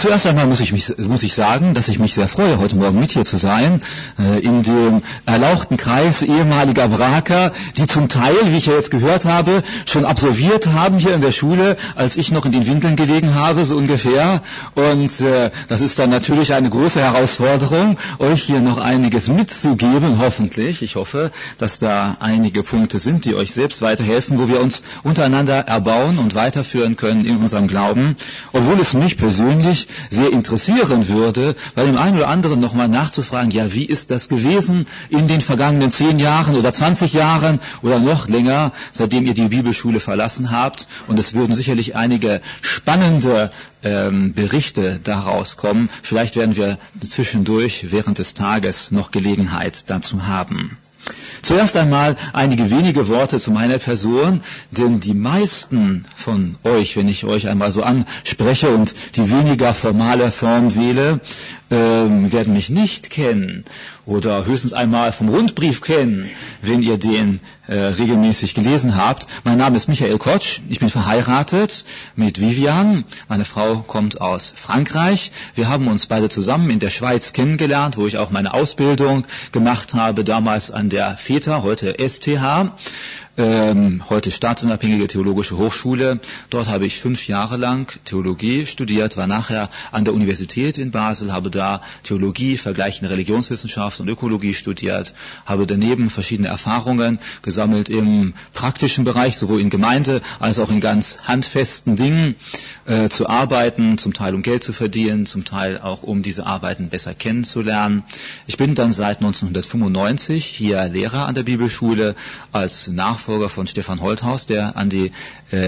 Zuerst einmal muss ich sagen, dass ich mich sehr freue, heute Morgen mit hier zu sein, in dem erlauchten Kreis ehemaliger Wraker, die zum Teil, wie ich ja jetzt gehört habe, schon absolviert haben hier in der Schule, als ich noch in den Windeln gelegen habe, so ungefähr. Und das ist dann natürlich eine große Herausforderung, euch hier noch einiges mitzugeben, hoffentlich. Ich hoffe, dass da einige Punkte sind, die euch selbst weiterhelfen, wo wir uns untereinander erbauen und weiterführen können in unserem Glauben, obwohl es mich persönlich sehr interessieren würde, bei dem einen oder anderen nochmal nachzufragen, ja, wie ist das gewesen in den vergangenen 10 Jahren oder 20 Jahren oder noch länger, seitdem ihr die Bibelschule verlassen habt. Und es würden sicherlich einige spannende Berichte daraus kommen. Vielleicht werden wir zwischendurch während des Tages noch Gelegenheit dazu haben. Zuerst einmal einige wenige Worte zu meiner Person, denn die meisten von euch, wenn ich euch einmal so anspreche und die weniger formale Form wähle, werden mich nicht kennen oder höchstens einmal vom Rundbrief kennen, wenn ihr den regelmäßig gelesen habt. Mein Name ist Michael Kotsch, ich bin verheiratet mit Vivian, meine Frau kommt aus Frankreich. Wir haben uns beide zusammen in der Schweiz kennengelernt, wo ich auch meine Ausbildung gemacht habe, damals an der FETA, heute STH. Heute Staatsunabhängige Theologische Hochschule. Dort habe ich 5 Jahre lang Theologie studiert, war nachher an der Universität in Basel, habe da Theologie, vergleichende Religionswissenschaft und Ökologie studiert, habe daneben verschiedene Erfahrungen gesammelt im praktischen Bereich, sowohl in Gemeinde als auch in ganz handfesten Dingen zu arbeiten, zum Teil um Geld zu verdienen, zum Teil auch um diese Arbeiten besser kennenzulernen. Ich bin dann seit 1995 hier Lehrer an der Bibelschule als Nachfolger von Stefan Holthaus, der an die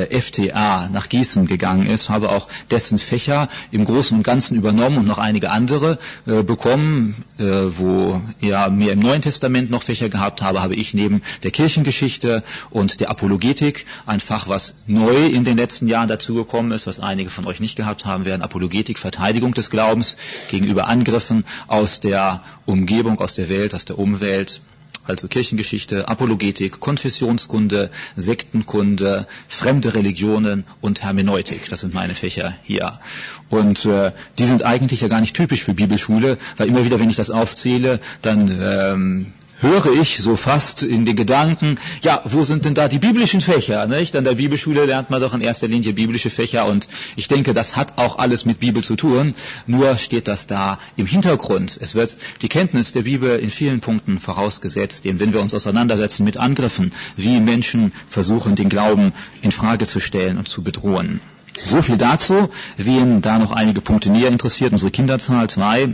FTA nach Gießen gegangen ist, habe auch dessen Fächer im Großen und Ganzen übernommen und noch einige andere bekommen, wo er mehr im Neuen Testament noch Fächer gehabt habe ich neben der Kirchengeschichte und der Apologetik, ein Fach, was neu in den letzten Jahren dazugekommen ist, was einige von euch nicht gehabt haben werden, Apologetik, Verteidigung des Glaubens gegenüber Angriffen aus der Umgebung, aus der Welt, aus der Umwelt. Also Kirchengeschichte, Apologetik, Konfessionskunde, Sektenkunde, fremde Religionen und Hermeneutik. Das sind meine Fächer hier. Und die sind eigentlich ja gar nicht typisch für Bibelschule, weil immer wieder, wenn ich das aufzähle, dann höre ich so fast in den Gedanken, ja, wo sind denn da die biblischen Fächer? Nicht? An der Bibelschule lernt man doch in erster Linie biblische Fächer und ich denke, das hat auch alles mit Bibel zu tun, nur steht das da im Hintergrund. Es wird die Kenntnis der Bibel in vielen Punkten vorausgesetzt, eben wenn wir uns auseinandersetzen mit Angriffen, wie Menschen versuchen, den Glauben in Frage zu stellen und zu bedrohen. So viel dazu. Wen da noch einige Punkte näher interessiert, unsere Kinderzahl 2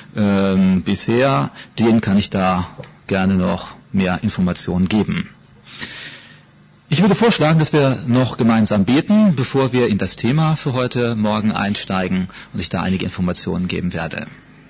bisher, den kann ich da gerne noch mehr Informationen geben. Ich würde vorschlagen, dass wir noch gemeinsam beten, bevor wir in das Thema für heute Morgen einsteigen und ich da einige Informationen geben werde.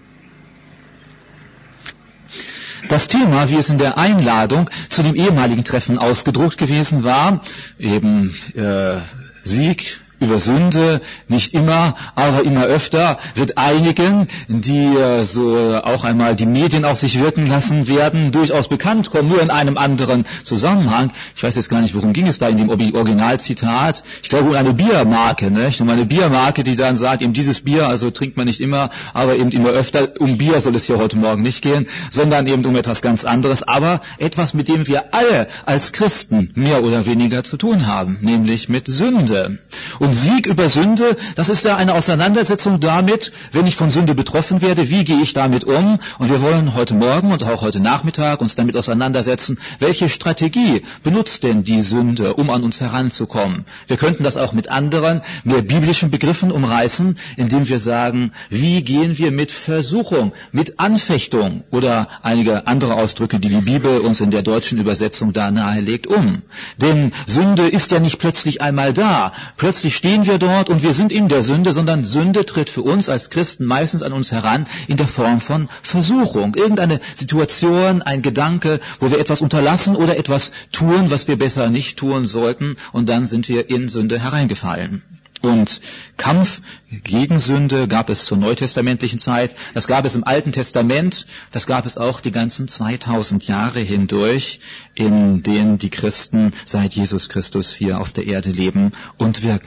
Das Thema, wie es in der Einladung zu dem ehemaligen Treffen ausgedruckt gewesen war, eben Sieg über Sünde, nicht immer, aber immer öfter, wird einigen, die so auch einmal die Medien auf sich wirken lassen werden, durchaus bekannt kommen, nur in einem anderen Zusammenhang. Ich weiß jetzt gar nicht, worum ging es da in dem Originalzitat. Ich glaube, um eine Biermarke, nicht? Um eine Biermarke, die dann sagt, eben dieses Bier, also trinkt man nicht immer, aber eben immer öfter. Um Bier soll es hier heute Morgen nicht gehen, sondern eben um etwas ganz anderes, aber etwas, mit dem wir alle als Christen mehr oder weniger zu tun haben, nämlich mit Sünde. Und Sieg über Sünde, das ist ja eine Auseinandersetzung damit, wenn ich von Sünde betroffen werde, wie gehe ich damit um? Und wir wollen heute Morgen und auch heute Nachmittag uns damit auseinandersetzen, welche Strategie benutzt denn die Sünde, um an uns heranzukommen? Wir könnten das auch mit anderen, mehr biblischen Begriffen umreißen, indem wir sagen, wie gehen wir mit Versuchung, mit Anfechtung oder einige andere Ausdrücke, die die Bibel uns in der deutschen Übersetzung da nahelegt, um? Denn Sünde ist ja nicht plötzlich einmal da. Plötzlich stehen wir dort und wir sind in der Sünde, sondern Sünde tritt für uns als Christen meistens an uns heran in der Form von Versuchung. Irgendeine Situation, ein Gedanke, wo wir etwas unterlassen oder etwas tun, was wir besser nicht tun sollten, und dann sind wir in Sünde hereingefallen. Und Kampf gegen Sünde gab es zur neutestamentlichen Zeit, das gab es im Alten Testament, das gab es auch die ganzen 2000 Jahre hindurch, in denen die Christen seit Jesus Christus hier auf der Erde leben und wirken.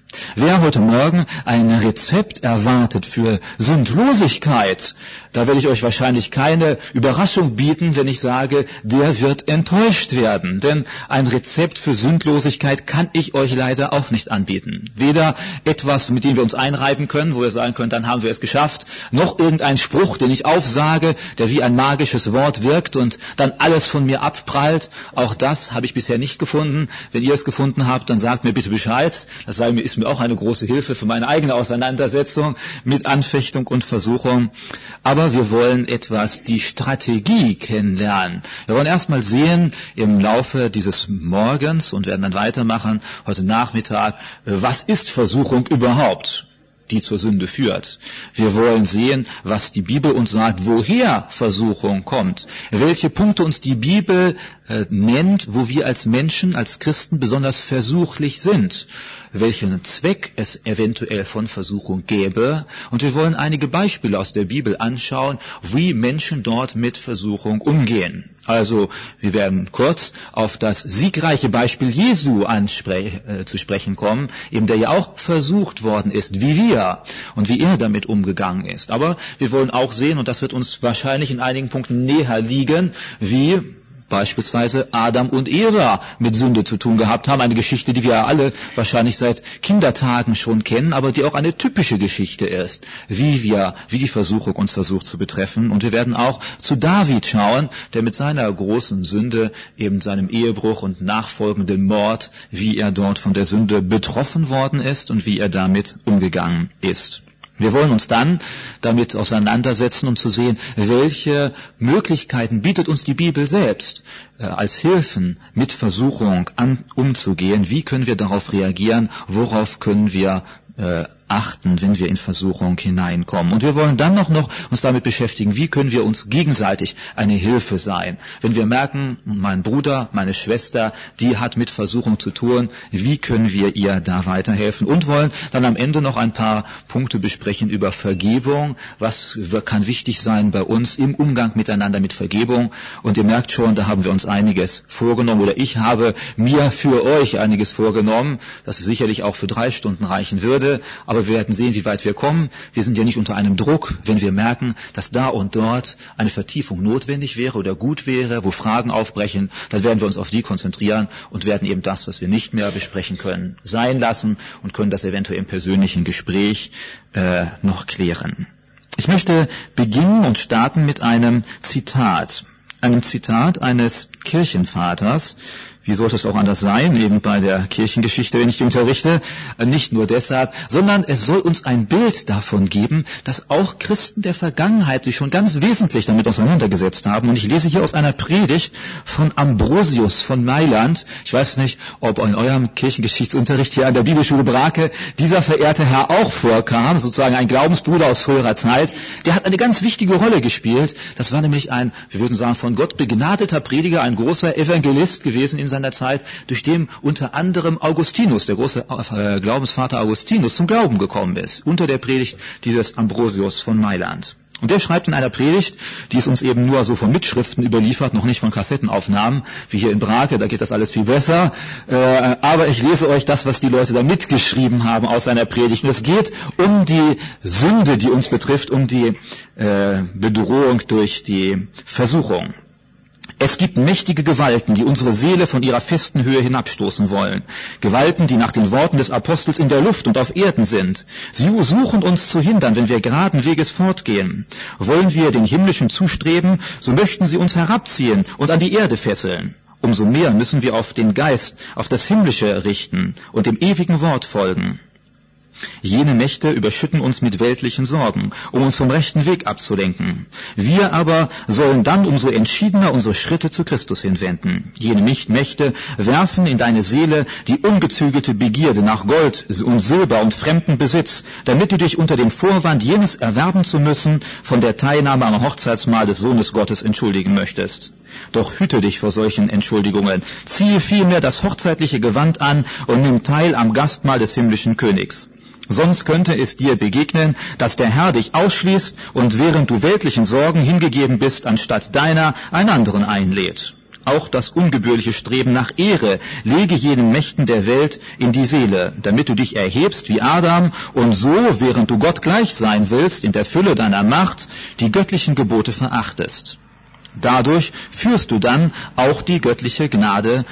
Wer heute Morgen ein Rezept erwartet für Sündlosigkeit, da werde ich euch wahrscheinlich keine Überraschung bieten, wenn ich sage, der wird enttäuscht werden. Denn ein Rezept für Sündlosigkeit kann ich euch leider auch nicht anbieten. Weder etwas, mit dem wir uns einreiben können, wo wir sagen können, dann haben wir es geschafft, noch irgendein Spruch, den ich aufsage, der wie ein magisches Wort wirkt und dann alles von mir abprallt. Auch das habe ich bisher nicht gefunden. Wenn ihr es gefunden habt, dann sagt mir bitte Bescheid. Das ist mir auch eine große Hilfe für meine eigene Auseinandersetzung mit Anfechtung und Versuchung. Aber wir wollen die Strategie kennenlernen. Wir wollen erstmal sehen im Laufe dieses Morgens und werden dann weitermachen heute Nachmittag, was ist Versuchung überhaupt, die zur Sünde führt. Wir wollen sehen, was die Bibel uns sagt, woher Versuchung kommt, welche Punkte uns die Bibel nennt, wo wir als Menschen, als Christen besonders versuchlich sind, welchen Zweck es eventuell von Versuchung gäbe. Und wir wollen einige Beispiele aus der Bibel anschauen, wie Menschen dort mit Versuchung umgehen. Also wir werden kurz auf das siegreiche Beispiel Jesu zu sprechen kommen, eben der ja auch versucht worden ist, wie wir und wie er damit umgegangen ist. Aber wir wollen auch sehen, und das wird uns wahrscheinlich in einigen Punkten näher liegen, wie beispielsweise Adam und Eva mit Sünde zu tun gehabt haben. Eine Geschichte, die wir alle wahrscheinlich seit Kindertagen schon kennen, aber die auch eine typische Geschichte ist, wie die Versuchung uns versucht zu betreffen. Und wir werden auch zu David schauen, der mit seiner großen Sünde, eben seinem Ehebruch und nachfolgenden Mord, wie er dort von der Sünde betroffen worden ist und wie er damit umgegangen ist. Wir wollen uns dann damit auseinandersetzen, um zu sehen, welche Möglichkeiten bietet uns die Bibel selbst als Hilfen mit Versuchung umzugehen. Wie können wir darauf reagieren? Worauf können wir achten, wenn wir in Versuchung hineinkommen. Und wir wollen dann noch uns damit beschäftigen, wie können wir uns gegenseitig eine Hilfe sein. Wenn wir merken, mein Bruder, meine Schwester, die hat mit Versuchung zu tun, wie können wir ihr da weiterhelfen? Und wollen dann am Ende noch ein paar Punkte besprechen über Vergebung. Was kann wichtig sein bei uns im Umgang miteinander mit Vergebung? Und ihr merkt schon, da haben wir uns einiges vorgenommen, oder ich habe mir für euch einiges vorgenommen, das sicherlich auch für 3 Stunden reichen würde. Aber wir werden sehen, wie weit wir kommen. Wir sind ja nicht unter einem Druck, wenn wir merken, dass da und dort eine Vertiefung notwendig wäre oder gut wäre, wo Fragen aufbrechen, dann werden wir uns auf die konzentrieren und werden eben das, was wir nicht mehr besprechen können, sein lassen und können das eventuell im persönlichen Gespräch noch klären. Ich möchte beginnen und starten mit einem Zitat eines Kirchenvaters. Wie sollte es auch anders sein, eben bei der Kirchengeschichte, wenn ich die unterrichte? Nicht nur deshalb, sondern es soll uns ein Bild davon geben, dass auch Christen der Vergangenheit sich schon ganz wesentlich damit auseinandergesetzt haben. Und ich lese hier aus einer Predigt von Ambrosius von Mailand. Ich weiß nicht, ob in eurem Kirchengeschichtsunterricht hier an der Bibelschule Brake dieser verehrte Herr auch vorkam, sozusagen ein Glaubensbruder aus früherer Zeit. Der hat eine ganz wichtige Rolle gespielt. Das war nämlich ein, wir würden sagen, von Gott begnadeter Prediger, ein großer Evangelist gewesen in seiner Zeit, durch den unter anderem Augustinus, der große Glaubensvater Augustinus, zum Glauben gekommen ist, unter der Predigt dieses Ambrosius von Mailand. Und der schreibt in einer Predigt, die ist uns eben nur so von Mitschriften überliefert, noch nicht von Kassettenaufnahmen, wie hier in Brake, da geht das alles viel besser. Aber ich lese euch das, was die Leute da mitgeschrieben haben aus seiner Predigt. Und es geht um die Sünde, die uns betrifft, um die Bedrohung durch die Versuchung. Es gibt mächtige Gewalten, die unsere Seele von ihrer festen Höhe hinabstoßen wollen. Gewalten, die nach den Worten des Apostels in der Luft und auf Erden sind. Sie suchen uns zu hindern, wenn wir geraden Weges fortgehen. Wollen wir den himmlischen zustreben, so möchten sie uns herabziehen und an die Erde fesseln. Umso mehr müssen wir auf den Geist, auf das Himmlische richten und dem ewigen Wort folgen. Jene Mächte überschütten uns mit weltlichen Sorgen, um uns vom rechten Weg abzulenken. Wir aber sollen dann umso entschiedener unsere Schritte zu Christus hinwenden. Jene Mächte werfen in deine Seele die ungezügelte Begierde nach Gold und Silber und fremden Besitz, damit du dich unter dem Vorwand, jenes erwerben zu müssen, von der Teilnahme am Hochzeitsmahl des Sohnes Gottes entschuldigen möchtest. Doch hüte dich vor solchen Entschuldigungen. Ziehe vielmehr das hochzeitliche Gewand an und nimm teil am Gastmahl des himmlischen Königs. Sonst könnte es dir begegnen, dass der Herr dich ausschließt und während du weltlichen Sorgen hingegeben bist, anstatt deiner einen anderen einlädt. Auch das ungebührliche Streben nach Ehre lege jenen Mächten der Welt in die Seele, damit du dich erhebst wie Adam und so, während du Gott gleich sein willst, in der Fülle deiner Macht, die göttlichen Gebote verachtest. Dadurch führst du dann auch die göttliche Gnade,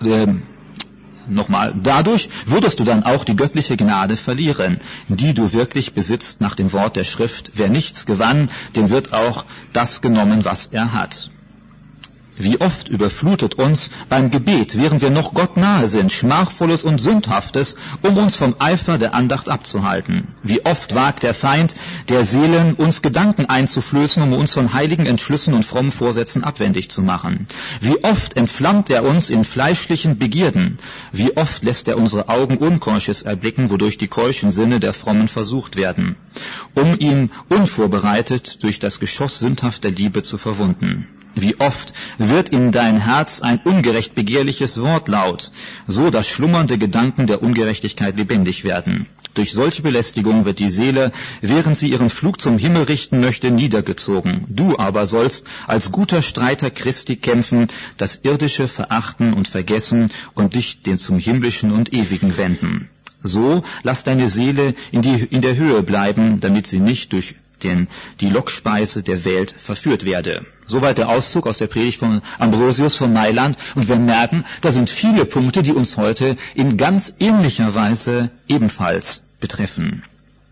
dadurch würdest du dann auch die göttliche Gnade verlieren, die du wirklich besitzt nach dem Wort der Schrift. Wer nichts gewann, dem wird auch das genommen, was er hat. Wie oft überflutet uns beim Gebet, während wir noch Gott nahe sind, Schmachvolles und Sündhaftes, um uns vom Eifer der Andacht abzuhalten. Wie oft wagt der Feind der Seelen, uns Gedanken einzuflößen, um uns von heiligen Entschlüssen und frommen Vorsätzen abwendig zu machen. Wie oft entflammt er uns in fleischlichen Begierden. Wie oft lässt er unsere Augen Unkeusches erblicken, wodurch die keuschen Sinne der Frommen versucht werden, um ihn unvorbereitet durch das Geschoss sündhafter Liebe zu verwunden. Wie oft wird in dein Herz ein ungerecht begehrliches Wort laut, so dass schlummernde Gedanken der Ungerechtigkeit lebendig werden. Durch solche Belästigung wird die Seele, während sie ihren Flug zum Himmel richten möchte, niedergezogen. Du aber sollst als guter Streiter Christi kämpfen, das Irdische verachten und vergessen und dich zum Himmlischen und Ewigen wenden. So lass deine Seele in der Höhe bleiben, damit sie nicht durch die Lockspeise der Welt verführt werde. Soweit der Auszug aus der Predigt von Ambrosius von Mailand. Und wir merken, da sind viele Punkte, die uns heute in ganz ähnlicher Weise ebenfalls betreffen.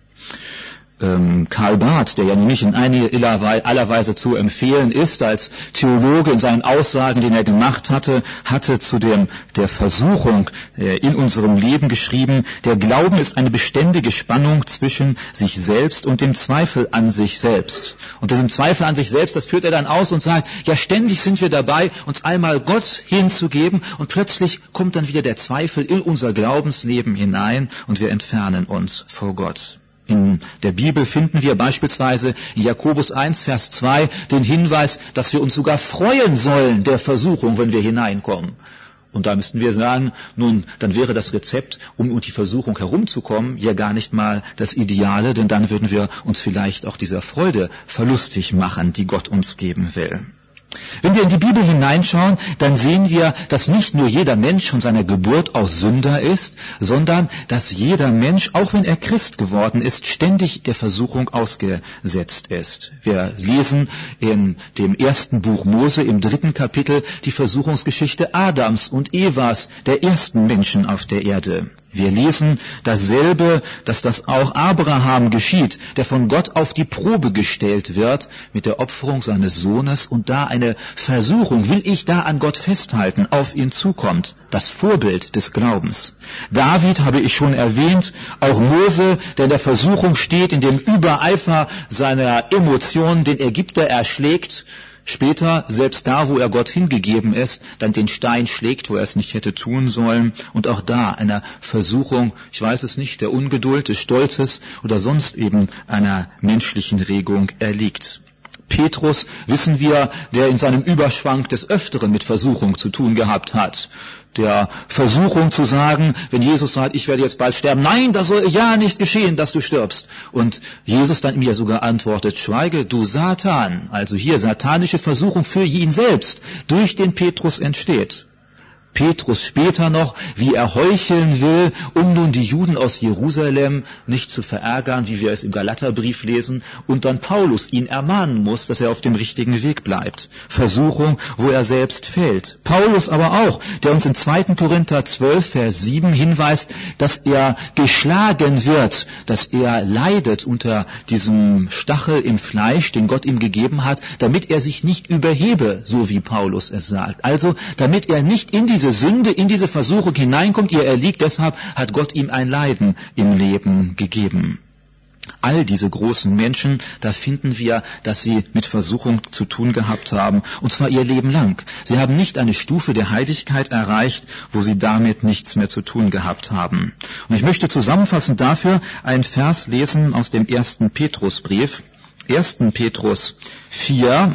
Karl Barth, der ja nun nicht in aller Weise zu empfehlen ist, als Theologe in seinen Aussagen, die er gemacht hatte zu der Versuchung in unserem Leben geschrieben, der Glauben ist eine beständige Spannung zwischen sich selbst und dem Zweifel an sich selbst. Und diesem Zweifel an sich selbst, das führt er dann aus und sagt, ja, ständig sind wir dabei, uns einmal Gott hinzugeben und plötzlich kommt dann wieder der Zweifel in unser Glaubensleben hinein und wir entfernen uns vor Gott. In der Bibel finden wir beispielsweise in Jakobus 1, Vers 2 den Hinweis, dass wir uns sogar freuen sollen der Versuchung, wenn wir hineinkommen. Und da müssten wir sagen, nun, dann wäre das Rezept, um die Versuchung herumzukommen, ja gar nicht mal das Ideale, denn dann würden wir uns vielleicht auch dieser Freude verlustig machen, die Gott uns geben will. Wenn wir in die Bibel hineinschauen, dann sehen wir, dass nicht nur jeder Mensch von seiner Geburt aus Sünder ist, sondern dass jeder Mensch, auch wenn er Christ geworden ist, ständig der Versuchung ausgesetzt ist. Wir lesen in dem ersten Buch Mose im 3. Kapitel die Versuchungsgeschichte Adams und Evas, der ersten Menschen auf der Erde. Wir lesen dasselbe, dass das auch Abraham geschieht, der von Gott auf die Probe gestellt wird mit der Opferung seines Sohnes und da eine Versuchung, will ich da an Gott festhalten, auf ihn zukommt. Das Vorbild des Glaubens. David habe ich schon erwähnt, auch Mose, der in der Versuchung steht, in dem Übereifer seiner Emotionen den Ägypter erschlägt, später, selbst da, wo er Gott hingegeben ist, dann den Stein schlägt, wo er es nicht hätte tun sollen. Und auch da einer Versuchung, ich weiß es nicht, der Ungeduld, des Stolzes oder sonst eben einer menschlichen Regung erliegt. Petrus, wissen wir, der in seinem Überschwang des Öfteren mit Versuchung zu tun gehabt hat. Der Versuchung zu sagen, wenn Jesus sagt, ich werde jetzt bald sterben, nein, das soll ja nicht geschehen, dass du stirbst. Und Jesus dann ihm ja sogar antwortet, schweige, du Satan. Also hier satanische Versuchung für ihn selbst durch den Petrus entsteht. Petrus später noch, wie er heucheln will, um nun die Juden aus Jerusalem nicht zu verärgern, wie wir es im Galaterbrief lesen, und dann Paulus ihn ermahnen muss, dass er auf dem richtigen Weg bleibt. Versuchung, wo er selbst fällt. Paulus aber auch, der uns in 2. Korinther 12, Vers 7 hinweist, dass er geschlagen wird, dass er leidet unter diesem Stachel im Fleisch, den Gott ihm gegeben hat, damit er sich nicht überhebe, so wie Paulus es sagt. Also, damit er nicht in diese Sünde, in diese Versuchung hineinkommt, ihr erliegt, deshalb hat Gott ihm ein Leiden im Leben gegeben. All diese großen Menschen, da finden wir, dass sie mit Versuchung zu tun gehabt haben, und zwar ihr Leben lang. Sie haben nicht eine Stufe der Heiligkeit erreicht, wo sie damit nichts mehr zu tun gehabt haben. Und ich möchte zusammenfassend dafür einen Vers lesen aus dem 1. Petrusbrief, 1. Petrus 4,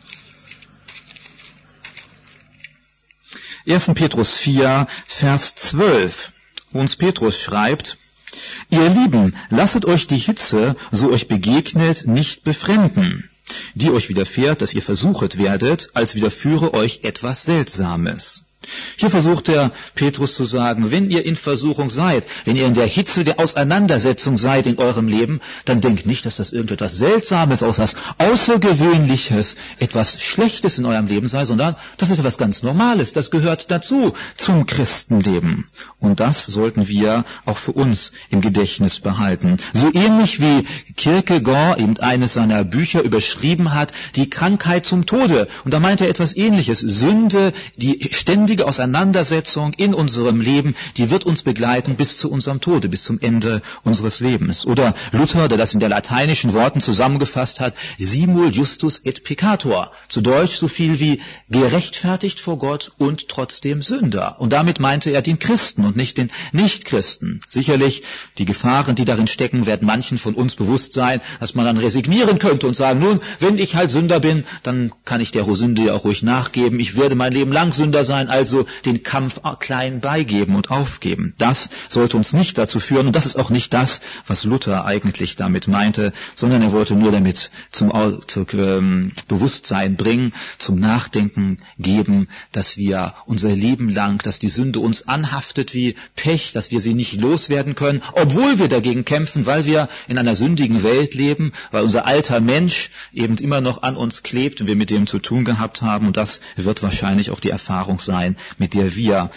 1. Petrus 4, Vers 12, wo uns Petrus schreibt, ihr Lieben, lasset euch die Hitze, so euch begegnet, nicht befremden. die euch widerfährt, dass ihr versuchet werdet, als widerführe euch etwas Seltsames. Hier versucht der Petrus zu sagen, wenn ihr in Versuchung seid, wenn ihr in der Hitze der Auseinandersetzung seid in eurem Leben, dann denkt nicht, dass das irgendetwas Seltsames, etwas Außergewöhnliches, etwas Schlechtes in eurem Leben sei, sondern das ist etwas ganz Normales, das gehört dazu, zum Christenleben. Und das sollten wir auch für uns im Gedächtnis behalten. So ähnlich wie Kierkegaard eben eines seiner Bücher überschrieben hat, die Krankheit zum Tode. Und da meint er etwas Ähnliches. Sünde, die ständige Auseinandersetzung in unserem Leben, die wird uns begleiten bis zu unserem Tode, bis zum Ende unseres Lebens. Oder Luther, der das in der lateinischen Worten zusammengefasst hat, simul justus et peccator. Zu Deutsch so viel wie gerechtfertigt vor Gott und trotzdem Sünder. Und damit meinte er den Christen und nicht den Nichtchristen. Sicherlich, die Gefahren, die darin stecken, werden manchen von uns bewusst sein, dass man dann resignieren könnte und sagen, nun, wenn ich halt Sünder bin, dann kann ich der Sünde ja auch ruhig nachgeben. Ich werde mein Leben lang Sünder sein, also den Kampf klein beigeben und aufgeben. Das sollte uns nicht dazu führen, und das ist auch nicht das, was Luther eigentlich damit meinte, sondern er wollte nur damit zum Bewusstsein bringen, zum Nachdenken geben, dass wir unser Leben lang, dass die Sünde uns anhaftet wie Pech, dass wir sie nicht loswerden können, obwohl wir dagegen kämpfen, weil wir in einer sündigen Welt leben, weil unser alter Mensch eben immer noch an uns klebt und wir mit dem zu tun gehabt haben, und das wird wahrscheinlich auch die Erfahrung sein, mit der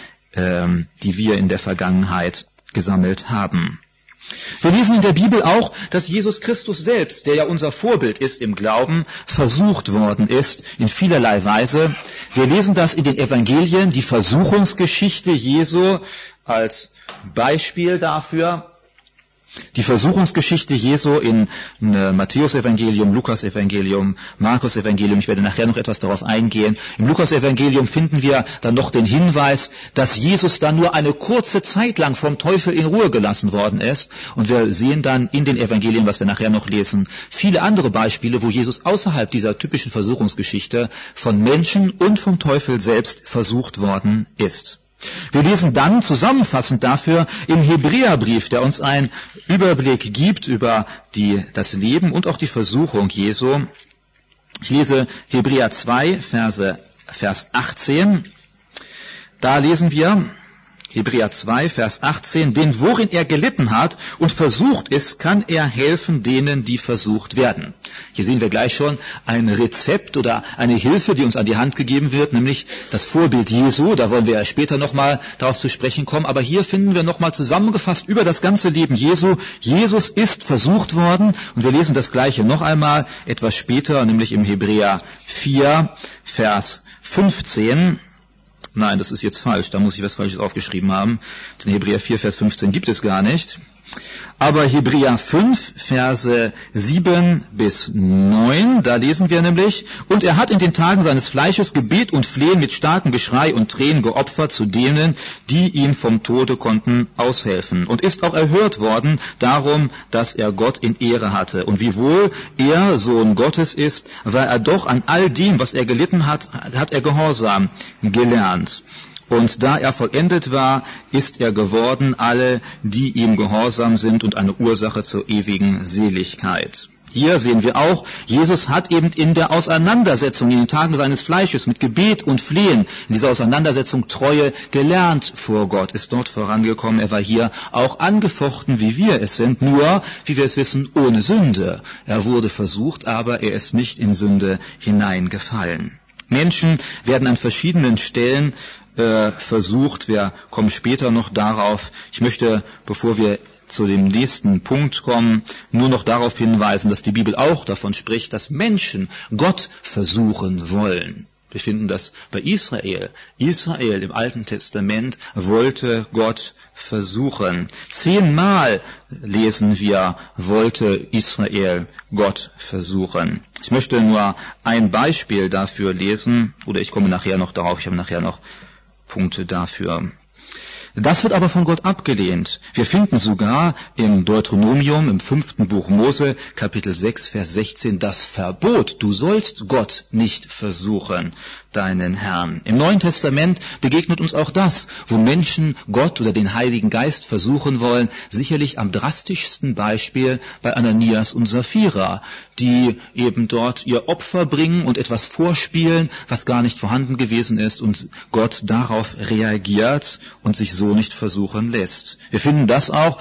die wir in der Vergangenheit gesammelt haben. Wir lesen in der Bibel auch, dass Jesus Christus selbst, der ja unser Vorbild ist im Glauben, versucht worden ist in vielerlei Weise. Wir lesen das in den Evangelien, die Versuchungsgeschichte Jesu als Beispiel dafür. Die Versuchungsgeschichte Jesu in Matthäus-Evangelium, Lukas-Evangelium, Markus-Evangelium, ich werde nachher noch etwas darauf eingehen. Im Lukas-Evangelium finden wir dann noch den Hinweis, dass Jesus dann nur eine kurze Zeit lang vom Teufel in Ruhe gelassen worden ist. Und wir sehen dann in den Evangelien, was wir nachher noch lesen, viele andere Beispiele, wo Jesus außerhalb dieser typischen Versuchungsgeschichte von Menschen und vom Teufel selbst versucht worden ist. Wir lesen dann zusammenfassend dafür im Hebräerbrief, der uns einen Überblick gibt über das Leben und auch die Versuchung Jesu. Ich lese Hebräer 2, Vers 18. Da lesen wir Hebräer 2, Vers 18, denn worin er gelitten hat und versucht ist, kann er helfen denen, die versucht werden. Hier sehen wir gleich schon ein Rezept oder eine Hilfe, die uns an die Hand gegeben wird, nämlich das Vorbild Jesu. Da wollen wir ja später nochmal darauf zu sprechen kommen. Aber hier finden wir nochmal zusammengefasst über das ganze Leben Jesu. Jesus ist versucht worden, und wir lesen das Gleiche noch einmal etwas später, nämlich im Hebräer 4, Vers 15. Nein, das ist jetzt falsch, da muss ich was Falsches aufgeschrieben haben. Den Hebräer 4, Vers 15 gibt es gar nicht. Aber Hebräer 5, Verse 7 bis 9, da lesen wir nämlich, und er hat in den Tagen seines Fleisches Gebet und Flehen mit starkem Geschrei und Tränen geopfert zu denen, die ihm vom Tode konnten aushelfen, und ist auch erhört worden darum, dass er Gott in Ehre hatte. Und wiewohl er Sohn Gottes ist, weil er doch an all dem, was er gelitten hat, hat er Gehorsam gelernt. Und da er vollendet war, ist er geworden, alle, die ihm gehorsam sind, und eine Ursache zur ewigen Seligkeit. Hier sehen wir auch, Jesus hat eben in der Auseinandersetzung, in den Tagen seines Fleisches, mit Gebet und Flehen, in dieser Auseinandersetzung Treue gelernt vor Gott, ist dort vorangekommen. Er war hier auch angefochten, wie wir es sind, nur, wie wir es wissen, ohne Sünde. Er wurde versucht, aber er ist nicht in Sünde hineingefallen. Menschen werden an verschiedenen Stellen versucht. Wir kommen später noch darauf. Ich möchte, bevor wir zu dem nächsten Punkt kommen, nur noch darauf hinweisen, dass die Bibel auch davon spricht, dass Menschen Gott versuchen wollen. Wir finden das bei Israel. Israel im Alten Testament wollte Gott versuchen. 10-mal lesen wir, wollte Israel Gott versuchen. Ich möchte nur ein Beispiel dafür lesen, oder ich komme nachher noch darauf, ich habe nachher noch Punkte dafür. Das wird aber von Gott abgelehnt. Wir finden sogar im Deuteronomium, im 5. Buch Mose, Kapitel 6, Vers 16, das Verbot, du sollst Gott nicht versuchen, deinen Herrn. Im Neuen Testament begegnet uns auch das, wo Menschen Gott oder den Heiligen Geist versuchen wollen, sicherlich am drastischsten Beispiel bei Ananias und Sapphira, die eben dort ihr Opfer bringen und etwas vorspielen, was gar nicht vorhanden gewesen ist und Gott darauf reagiert und sich so nicht versuchen lässt. Wir finden das auch,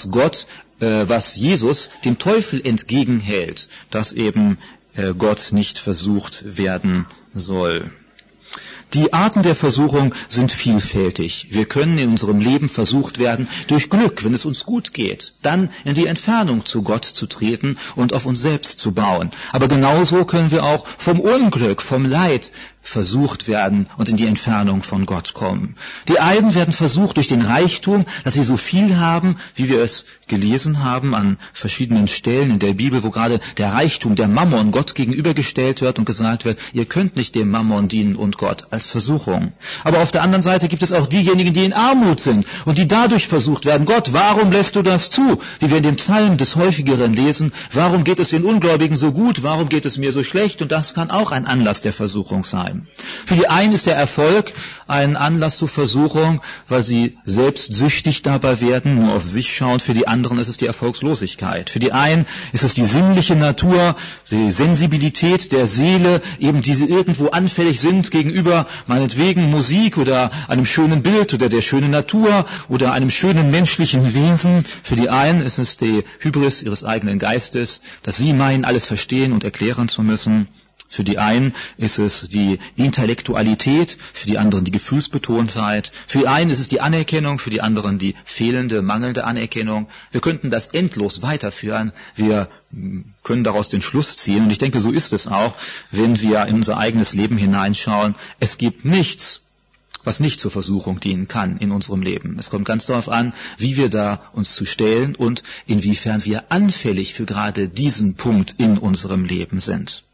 was Jesus dem Teufel entgegenhält, dass eben Gott nicht versucht werden soll. Die Arten der Versuchung sind vielfältig. Wir können in unserem Leben versucht werden, durch Glück, wenn es uns gut geht, dann in die Entfernung zu Gott zu treten und auf uns selbst zu bauen. Aber genauso können wir auch vom Unglück, vom Leid versucht werden und in die Entfernung von Gott kommen. Die einen werden versucht durch den Reichtum, dass sie so viel haben, wie wir es gelesen haben an verschiedenen Stellen in der Bibel, wo gerade der Reichtum, der Mammon Gott gegenübergestellt wird und gesagt wird, ihr könnt nicht dem Mammon dienen und Gott, als Versuchung. Aber auf der anderen Seite gibt es auch diejenigen, die in Armut sind und die dadurch versucht werden, Gott, warum lässt du das zu? Wie wir in dem Psalm des Häufigeren lesen, warum geht es den Ungläubigen so gut, warum geht es mir so schlecht? Und das kann auch ein Anlass der Versuchung sein. Für die einen ist der Erfolg ein Anlass zur Versuchung, weil sie selbstsüchtig dabei werden, nur auf sich schauen. Für die anderen ist es die Erfolgslosigkeit. Für die einen ist es die sinnliche Natur, die Sensibilität der Seele, eben die sie irgendwo anfällig sind gegenüber meinetwegen Musik oder einem schönen Bild oder der schönen Natur oder einem schönen menschlichen Wesen. Für die einen ist es die Hybris ihres eigenen Geistes, dass sie meinen, alles verstehen und erklären zu müssen. Für die einen ist es die Intellektualität, für die anderen die Gefühlsbetontheit. Für die einen ist es die Anerkennung, für die anderen die fehlende, mangelnde Anerkennung. Wir könnten das endlos weiterführen. Wir können daraus den Schluss ziehen. Und ich denke, so ist es auch, wenn wir in unser eigenes Leben hineinschauen. Es gibt nichts, was nicht zur Versuchung dienen kann in unserem Leben. Es kommt ganz darauf an, wie wir da uns zu stellen und inwiefern wir anfällig für gerade diesen Punkt in unserem Leben sind.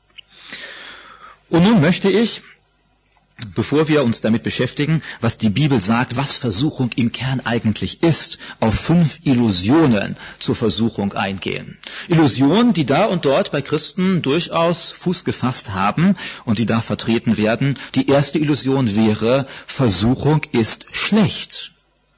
Und nun möchte ich, bevor wir uns damit beschäftigen, was die Bibel sagt, was Versuchung im Kern eigentlich ist, auf 5 Illusionen zur Versuchung eingehen. Illusionen, die da und dort bei Christen durchaus Fuß gefasst haben und die da vertreten werden. Die erste Illusion wäre, Versuchung ist schlecht.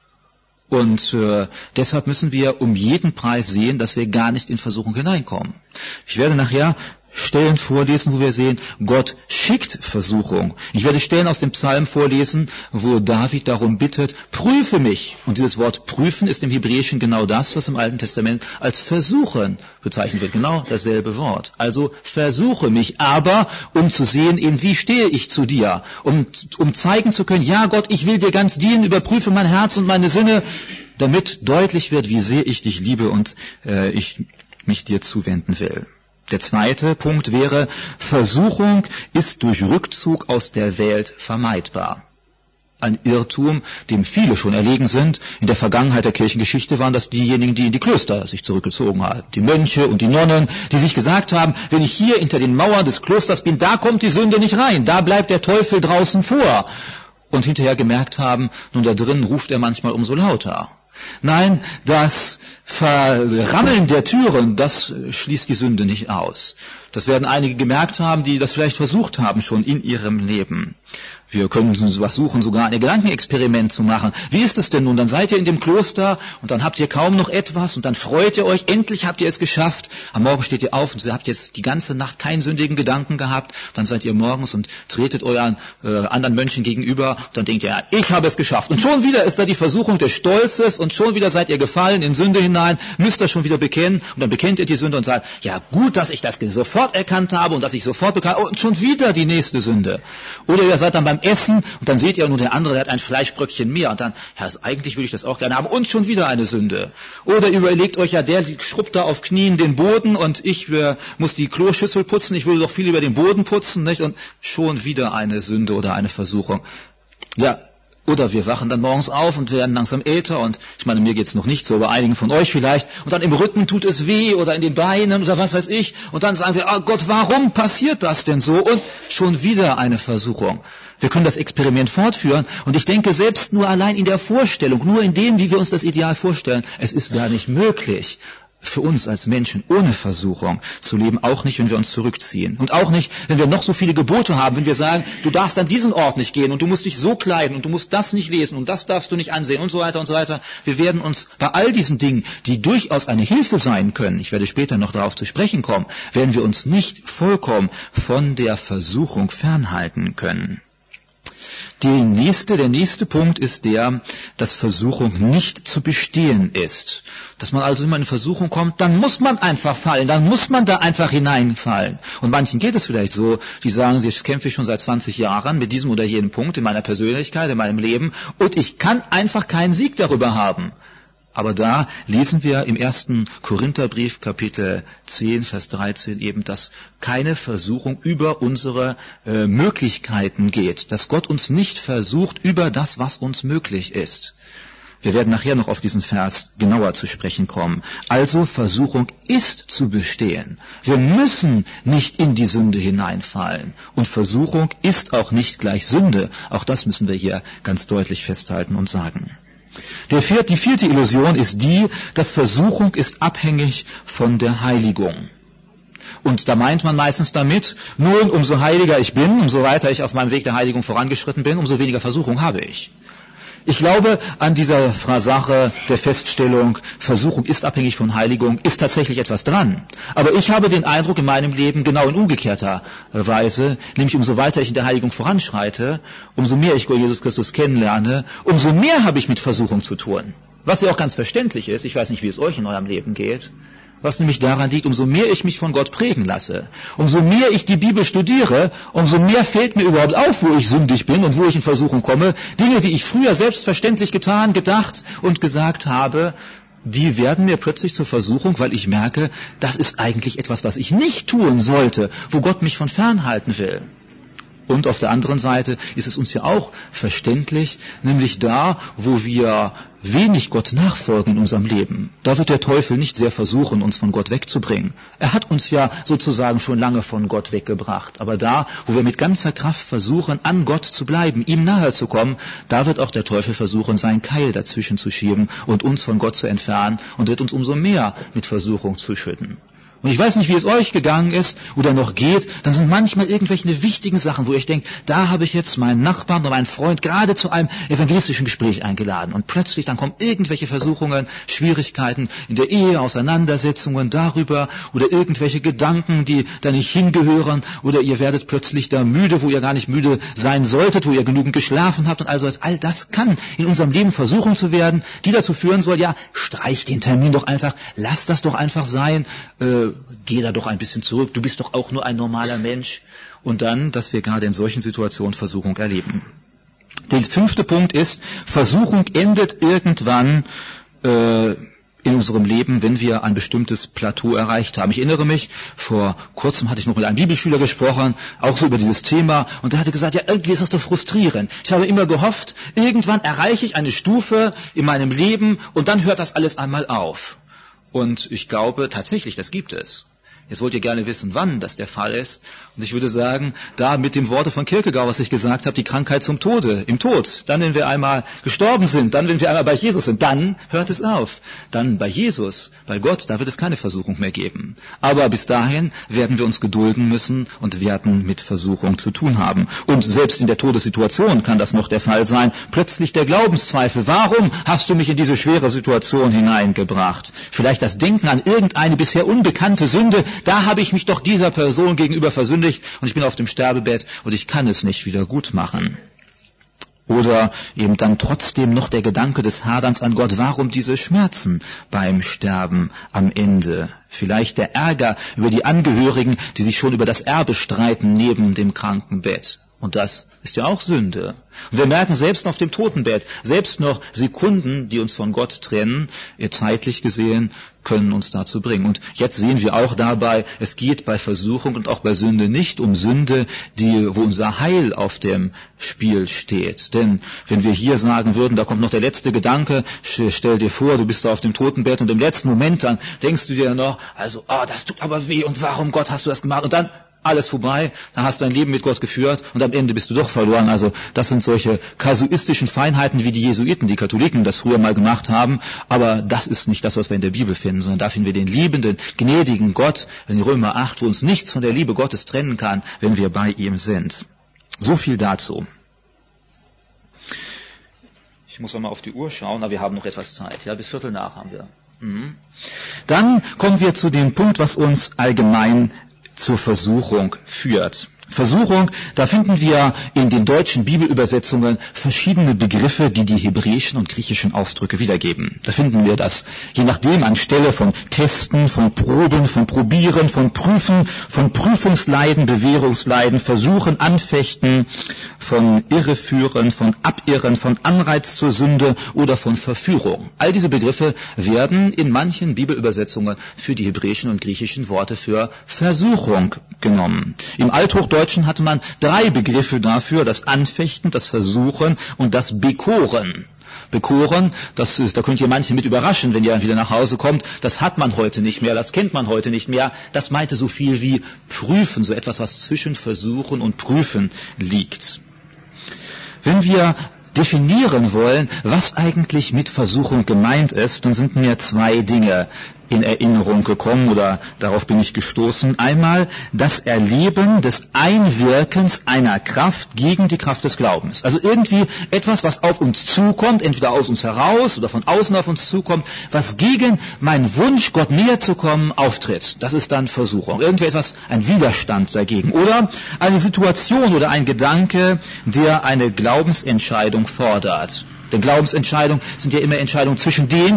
Und deshalb müssen wir um jeden Preis sehen, dass wir gar nicht in Versuchung hineinkommen. Ich werde nachher Stellen vorlesen, wo wir sehen, Gott schickt Versuchung. Ich werde Stellen aus dem Psalm vorlesen, wo David darum bittet, prüfe mich. Und dieses Wort prüfen ist im Hebräischen genau das, was im Alten Testament als versuchen bezeichnet wird. Genau dasselbe Wort. Also versuche mich, aber um zu sehen, eben wie stehe ich zu dir. Um zeigen zu können, ja Gott, ich will dir ganz dienen, überprüfe mein Herz und meine Sinne, damit deutlich wird, wie sehr ich dich liebe und ich mich dir zuwenden will. Der zweite Punkt wäre, Versuchung ist durch Rückzug aus der Welt vermeidbar. Ein Irrtum, dem viele schon erlegen sind. In der Vergangenheit der Kirchengeschichte waren das diejenigen, die in die Klöster sich zurückgezogen haben. Die Mönche und die Nonnen, die sich gesagt haben, wenn ich hier hinter den Mauern des Klosters bin, da kommt die Sünde nicht rein, da bleibt der Teufel draußen vor. Und hinterher gemerkt haben, nun da drin ruft er manchmal umso lauter. Nein, das Verrammeln der Türen, das schließt die Sünde nicht aus. Das werden einige gemerkt haben, die das vielleicht versucht haben schon in ihrem Leben. Wir können versuchen, sogar ein Gedankenexperiment zu machen. Wie ist es denn nun? Dann seid ihr in dem Kloster und dann habt ihr kaum noch etwas und dann freut ihr euch, endlich habt ihr es geschafft. Am Morgen steht ihr auf und ihr habt jetzt die ganze Nacht keinen sündigen Gedanken gehabt. Dann seid ihr morgens und tretet euren anderen Mönchen gegenüber. Und dann denkt ihr, ja, ich habe es geschafft. Und schon wieder ist da die Versuchung des Stolzes und schon wieder seid ihr gefallen in Sünde hinein, müsst ihr schon wieder bekennen. Und dann bekennt ihr die Sünde und sagt, ja gut, dass ich das sofort erkannt habe und dass ich sofort bekannt habe. Und schon wieder die nächste Sünde. Oder ihr seid dann beim Essen und dann seht ihr nur der andere, der hat ein Fleischbröckchen mehr und dann, ja, eigentlich würde ich das auch gerne haben und schon wieder eine Sünde. Oder ihr überlegt euch, ja, der schrubbt da auf Knien den Boden und ich muss die Kloschüssel putzen, ich würde doch viel lieber den Boden putzen, nicht? Und schon wieder eine Sünde oder eine Versuchung. Ja, Oder wir wachen dann morgens auf und werden langsam älter und ich meine, mir geht's noch nicht so, aber einigen von euch vielleicht. Und dann im Rücken tut es weh oder in den Beinen oder was weiß ich. Und dann sagen wir, oh Gott, warum passiert das denn so? Und schon wieder eine Versuchung. Wir können das Experiment fortführen und ich denke, selbst nur allein in der Vorstellung, nur in dem, wie wir uns das Ideal vorstellen, es ist gar nicht möglich, für uns als Menschen ohne Versuchung zu leben, auch nicht, wenn wir uns zurückziehen. Und auch nicht, wenn wir noch so viele Gebote haben, wenn wir sagen, du darfst an diesen Ort nicht gehen und du musst dich so kleiden und du musst das nicht lesen und das darfst du nicht ansehen und so weiter und so weiter. Wir werden uns bei all diesen Dingen, die durchaus eine Hilfe sein können, ich werde später noch darauf zu sprechen kommen, werden wir uns nicht vollkommen von der Versuchung fernhalten können. Der nächste Punkt ist der, dass Versuchung nicht zu bestehen ist. Dass man also, wenn man in Versuchung kommt, dann muss man einfach fallen, dann muss man da einfach hineinfallen. Und manchen geht es vielleicht so, die sagen, ich kämpfe schon seit 20 Jahren mit diesem oder jenem Punkt in meiner Persönlichkeit, in meinem Leben und ich kann einfach keinen Sieg darüber haben. Aber da lesen wir im 1. Korintherbrief, Kapitel 10, Vers 13 eben, dass keine Versuchung über unsere Möglichkeiten geht, dass Gott uns nicht versucht über das, was uns möglich ist. Wir werden nachher noch auf diesen Vers genauer zu sprechen kommen. Also Versuchung ist zu bestehen. Wir müssen nicht in die Sünde hineinfallen. Und Versuchung ist auch nicht gleich Sünde. Auch das müssen wir hier ganz deutlich festhalten und sagen. Die vierte Illusion ist die, dass Versuchung ist abhängig von der Heiligung. Und da meint man meistens damit, nun, umso heiliger ich bin, umso weiter ich auf meinem Weg der Heiligung vorangeschritten bin, umso weniger Versuchung habe ich. Ich glaube, an dieser Sache der Feststellung, Versuchung ist abhängig von Heiligung, ist tatsächlich etwas dran. Aber ich habe den Eindruck in meinem Leben genau in umgekehrter Weise, nämlich umso weiter ich in der Heiligung voranschreite, umso mehr ich Jesus Christus kennenlerne, umso mehr habe ich mit Versuchung zu tun. Was ja auch ganz verständlich ist, ich weiß nicht, wie es euch in eurem Leben geht, was nämlich daran liegt, umso mehr ich mich von Gott prägen lasse, umso mehr ich die Bibel studiere, umso mehr fällt mir überhaupt auf, wo ich sündig bin und wo ich in Versuchung komme. Dinge, die ich früher selbstverständlich getan, gedacht und gesagt habe, die werden mir plötzlich zur Versuchung, weil ich merke, das ist eigentlich etwas, was ich nicht tun sollte, wo Gott mich von fernhalten will. Und auf der anderen Seite ist es uns ja auch verständlich, nämlich da, wo wir wenig Gott nachfolgen in unserem Leben. Da wird der Teufel nicht sehr versuchen, uns von Gott wegzubringen. Er hat uns ja sozusagen schon lange von Gott weggebracht. Aber da, wo wir mit ganzer Kraft versuchen, an Gott zu bleiben, ihm nahe zu kommen, da wird auch der Teufel versuchen, seinen Keil dazwischen zu schieben und uns von Gott zu entfernen und wird uns umso mehr mit Versuchung zuschütten. Und ich weiß nicht, wie es euch gegangen ist oder noch geht, dann sind manchmal irgendwelche wichtigen Sachen, wo ich denke, da habe ich jetzt meinen Nachbarn oder meinen Freund gerade zu einem evangelistischen Gespräch eingeladen. Und plötzlich dann kommen irgendwelche Versuchungen, Schwierigkeiten in der Ehe, Auseinandersetzungen darüber oder irgendwelche Gedanken, die da nicht hingehören oder ihr werdet plötzlich da müde, wo ihr gar nicht müde sein solltet, wo ihr genügend geschlafen habt und also all das kann in unserem Leben Versuchung zu werden, die dazu führen soll, ja, streich den Termin doch einfach, lass das doch einfach sein, geh da doch ein bisschen zurück, du bist doch auch nur ein normaler Mensch. Und dann, dass wir gerade in solchen Situationen Versuchung erleben. Der 5. Punkt ist, Versuchung endet irgendwann in unserem Leben, wenn wir ein bestimmtes Plateau erreicht haben. Ich erinnere mich, vor kurzem hatte ich noch mit einem Bibelschüler gesprochen, auch so über dieses Thema, und der hatte gesagt, ja, irgendwie ist das doch frustrierend. Ich habe immer gehofft, irgendwann erreiche ich eine Stufe in meinem Leben und dann hört das alles einmal auf. Und ich glaube tatsächlich, das gibt es. Jetzt wollt ihr gerne wissen, wann das der Fall ist. Und ich würde sagen, da mit dem Worte von Kierkegaard, was ich gesagt habe, die Krankheit zum Tode, im Tod. Dann, wenn wir einmal gestorben sind, dann, wenn wir einmal bei Jesus sind, dann hört es auf. Dann bei Jesus, bei Gott, da wird es keine Versuchung mehr geben. Aber bis dahin werden wir uns gedulden müssen und werden mit Versuchung zu tun haben. Und selbst in der Todessituation kann das noch der Fall sein. Plötzlich der Glaubenszweifel. Warum hast du mich in diese schwere Situation hineingebracht? Vielleicht das Denken an irgendeine bisher unbekannte Sünde. Da habe ich mich doch dieser Person gegenüber versündigt und ich bin auf dem Sterbebett und ich kann es nicht wieder gut machen. Oder eben dann trotzdem noch der Gedanke des Haderns an Gott, warum diese Schmerzen beim Sterben am Ende? Vielleicht der Ärger über die Angehörigen, die sich schon über das Erbe streiten neben dem Krankenbett. Und das ist ja auch Sünde. Und wir merken selbst auf dem Totenbett, selbst noch Sekunden, die uns von Gott trennen, zeitlich gesehen, können uns dazu bringen. Und jetzt sehen wir auch dabei, es geht bei Versuchung und auch bei Sünde nicht um Sünde, wo unser Heil auf dem Spiel steht. Denn wenn wir hier sagen würden, da kommt noch der letzte Gedanke, stell dir vor, du bist da auf dem Totenbett und im letzten Moment dann denkst du dir noch, also, das tut aber weh und warum Gott hast du das gemacht? Und dann alles vorbei, dann hast du dein Leben mit Gott geführt und am Ende bist du doch verloren. Also das sind solche kasuistischen Feinheiten, wie die Jesuiten, die Katholiken das früher mal gemacht haben, aber das ist nicht das, was wir in der Bibel finden, sondern da finden wir den liebenden, gnädigen Gott in Römer 8, wo uns nichts von der Liebe Gottes trennen kann, wenn wir bei ihm sind. So viel dazu. Ich muss mal auf die Uhr schauen, aber wir haben noch etwas Zeit. Ja, bis 7:15 haben wir. Dann kommen wir zu dem Punkt, was uns allgemein zur Versuchung führt. Versuchung, da finden wir in den deutschen Bibelübersetzungen verschiedene Begriffe, die die hebräischen und griechischen Ausdrücke wiedergeben. Da finden wir das, je nachdem, anstelle von Testen, von Proben, von Probieren, von Prüfen, von Prüfungsleiden, Bewährungsleiden, Versuchen, Anfechten, von Irreführen, von Abirren, von Anreiz zur Sünde oder von Verführung. All diese Begriffe werden in manchen Bibelübersetzungen für die hebräischen und griechischen Worte für Versuchung genommen. Im Althochdeutschen hatte man 3 Begriffe dafür, das Anfechten, das Versuchen und das Bekoren. Bekoren, da könnt ihr manche mit überraschen, wenn ihr wieder nach Hause kommt, das hat man heute nicht mehr, das kennt man heute nicht mehr. Das meinte so viel wie prüfen, so etwas, was zwischen Versuchen und Prüfen liegt. Wenn wir definieren wollen, was eigentlich mit Versuchung gemeint ist, dann sind mir 2 Dinge in Erinnerung gekommen oder darauf bin ich gestoßen. Einmal das Erleben des Einwirkens einer Kraft gegen die Kraft des Glaubens. Also irgendwie etwas, was auf uns zukommt, entweder aus uns heraus oder von außen auf uns zukommt, was gegen meinen Wunsch, Gott näher zu kommen, auftritt. Das ist dann Versuchung. Irgendwie etwas, ein Widerstand dagegen. Oder eine Situation oder ein Gedanke, der eine Glaubensentscheidung fordert. Denn Glaubensentscheidungen sind ja immer Entscheidungen zwischen dem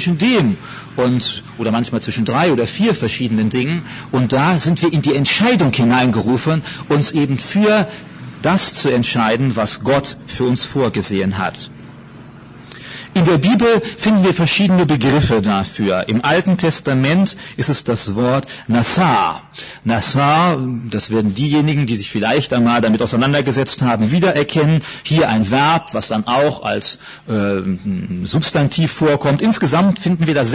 oder manchmal zwischen 3 oder 4 verschiedenen Dingen. Und da sind wir in die Entscheidung hineingerufen, uns eben für das zu entscheiden, was Gott für uns vorgesehen hat. In der Bibel finden wir verschiedene Begriffe dafür. Im Alten Testament ist es das Wort Nassar. Nassar, das werden diejenigen, die sich vielleicht einmal damit auseinandergesetzt haben, wiedererkennen. Hier ein Verb, was dann auch als Substantiv vorkommt. Insgesamt finden wir das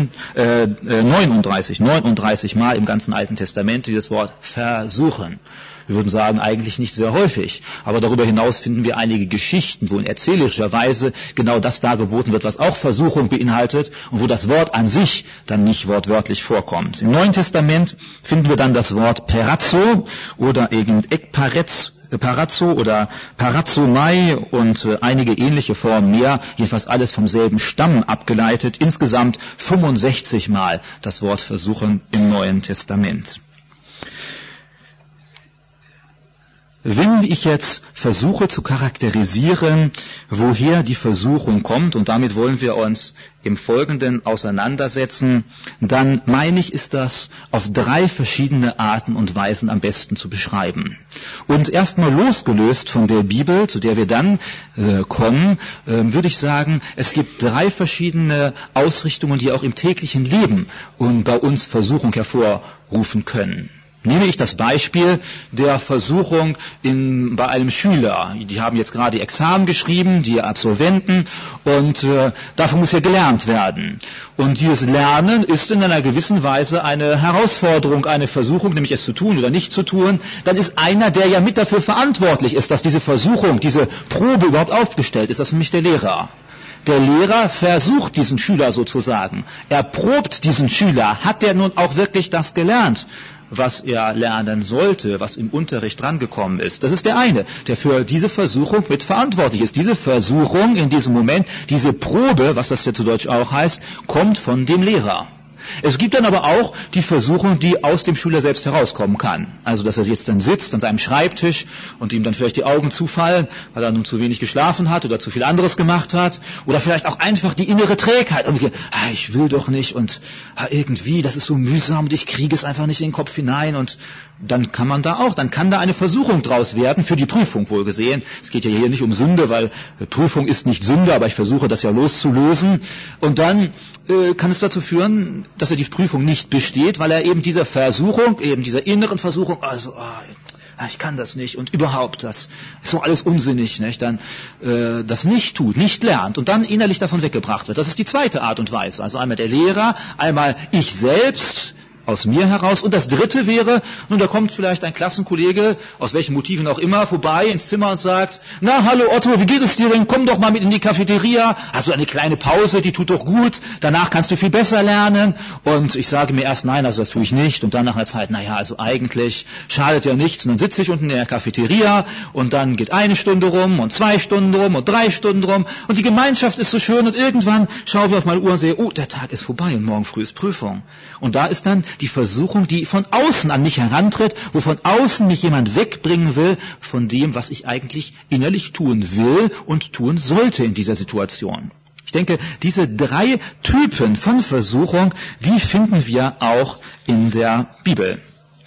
39 Mal im ganzen Alten Testament dieses Wort versuchen. Wir würden sagen, eigentlich nicht sehr häufig. Aber darüber hinaus finden wir einige Geschichten, wo in erzählerischer Weise genau das dargeboten wird, was auch Versuchung beinhaltet und wo das Wort an sich dann nicht wortwörtlich vorkommt. Im Neuen Testament finden wir dann das Wort Perazzo oder eben Parazzo oder Parazzomai und einige ähnliche Formen mehr, jedenfalls alles vom selben Stamm abgeleitet. Insgesamt 65 Mal das Wort Versuchen im Neuen Testament. Wenn ich jetzt versuche zu charakterisieren, woher die Versuchung kommt, und damit wollen wir uns im Folgenden auseinandersetzen, dann meine ich, ist das auf 3 verschiedene Arten und Weisen am besten zu beschreiben. Und erstmal losgelöst von der Bibel, zu der wir dann kommen, würde ich sagen, es gibt 3 verschiedene Ausrichtungen, die auch im täglichen Leben bei uns Versuchung hervorrufen können. Nehme ich das Beispiel der Versuchung bei einem Schüler. Die haben jetzt gerade Examen geschrieben, die Absolventen, und dafür muss ja gelernt werden. Und dieses Lernen ist in einer gewissen Weise eine Herausforderung, eine Versuchung, nämlich es zu tun oder nicht zu tun. Dann ist einer, der ja mit dafür verantwortlich ist, dass diese Versuchung, diese Probe überhaupt aufgestellt ist, das ist nämlich der Lehrer. Der Lehrer versucht diesen Schüler sozusagen. Er probt diesen Schüler. Hat der nun auch wirklich das gelernt, was er lernen sollte, was im Unterricht drangekommen ist? Das ist der eine, der für diese Versuchung mit verantwortlich ist. Diese Versuchung in diesem Moment, diese Probe, was das ja zu Deutsch auch heißt, kommt von dem Lehrer. Es gibt dann aber auch die Versuchung, die aus dem Schüler selbst herauskommen kann. Also, dass er jetzt dann sitzt an seinem Schreibtisch und ihm dann vielleicht die Augen zufallen, weil er nun zu wenig geschlafen hat oder zu viel anderes gemacht hat. Oder vielleicht auch einfach die innere Trägheit. Und ich will doch nicht und irgendwie, das ist so mühsam und ich kriege es einfach nicht in den Kopf hinein. Und dann kann da eine Versuchung draus werden, für die Prüfung wohl gesehen. Es geht ja hier nicht um Sünde, weil Prüfung ist nicht Sünde, aber ich versuche das ja loszulösen. Und dann kann es dazu führen, dass er die Prüfung nicht besteht, weil er eben dieser Versuchung, eben dieser inneren Versuchung, ich kann das nicht und überhaupt, das ist doch alles unsinnig, nicht? Dann das nicht tut, nicht lernt und dann innerlich davon weggebracht wird. Das ist die zweite Art und Weise. Also einmal der Lehrer, einmal ich selbst, aus mir heraus. Und das dritte wäre, nun, da kommt vielleicht ein Klassenkollege, aus welchen Motiven auch immer, vorbei ins Zimmer und sagt, na, hallo Otto, wie geht es dir denn? Komm doch mal mit in die Cafeteria. Hast du eine kleine Pause, die tut doch gut. Danach kannst du viel besser lernen. Und ich sage mir erst, nein, also das tue ich nicht. Und dann nach einer Zeit, also eigentlich schadet ja nichts. Und dann sitze ich unten in der Cafeteria und dann geht 1 Stunde rum und 2 Stunden rum und 3 Stunden rum. Und die Gemeinschaft ist so schön und irgendwann schaue ich auf meine Uhr und sehe, der Tag ist vorbei und morgen früh ist Prüfung. Und da ist dann die Versuchung, die von außen an mich herantritt, wo von außen mich jemand wegbringen will von dem, was ich eigentlich innerlich tun will und tun sollte in dieser Situation. Ich denke, diese 3 Typen von Versuchung, die finden wir auch in der Bibel.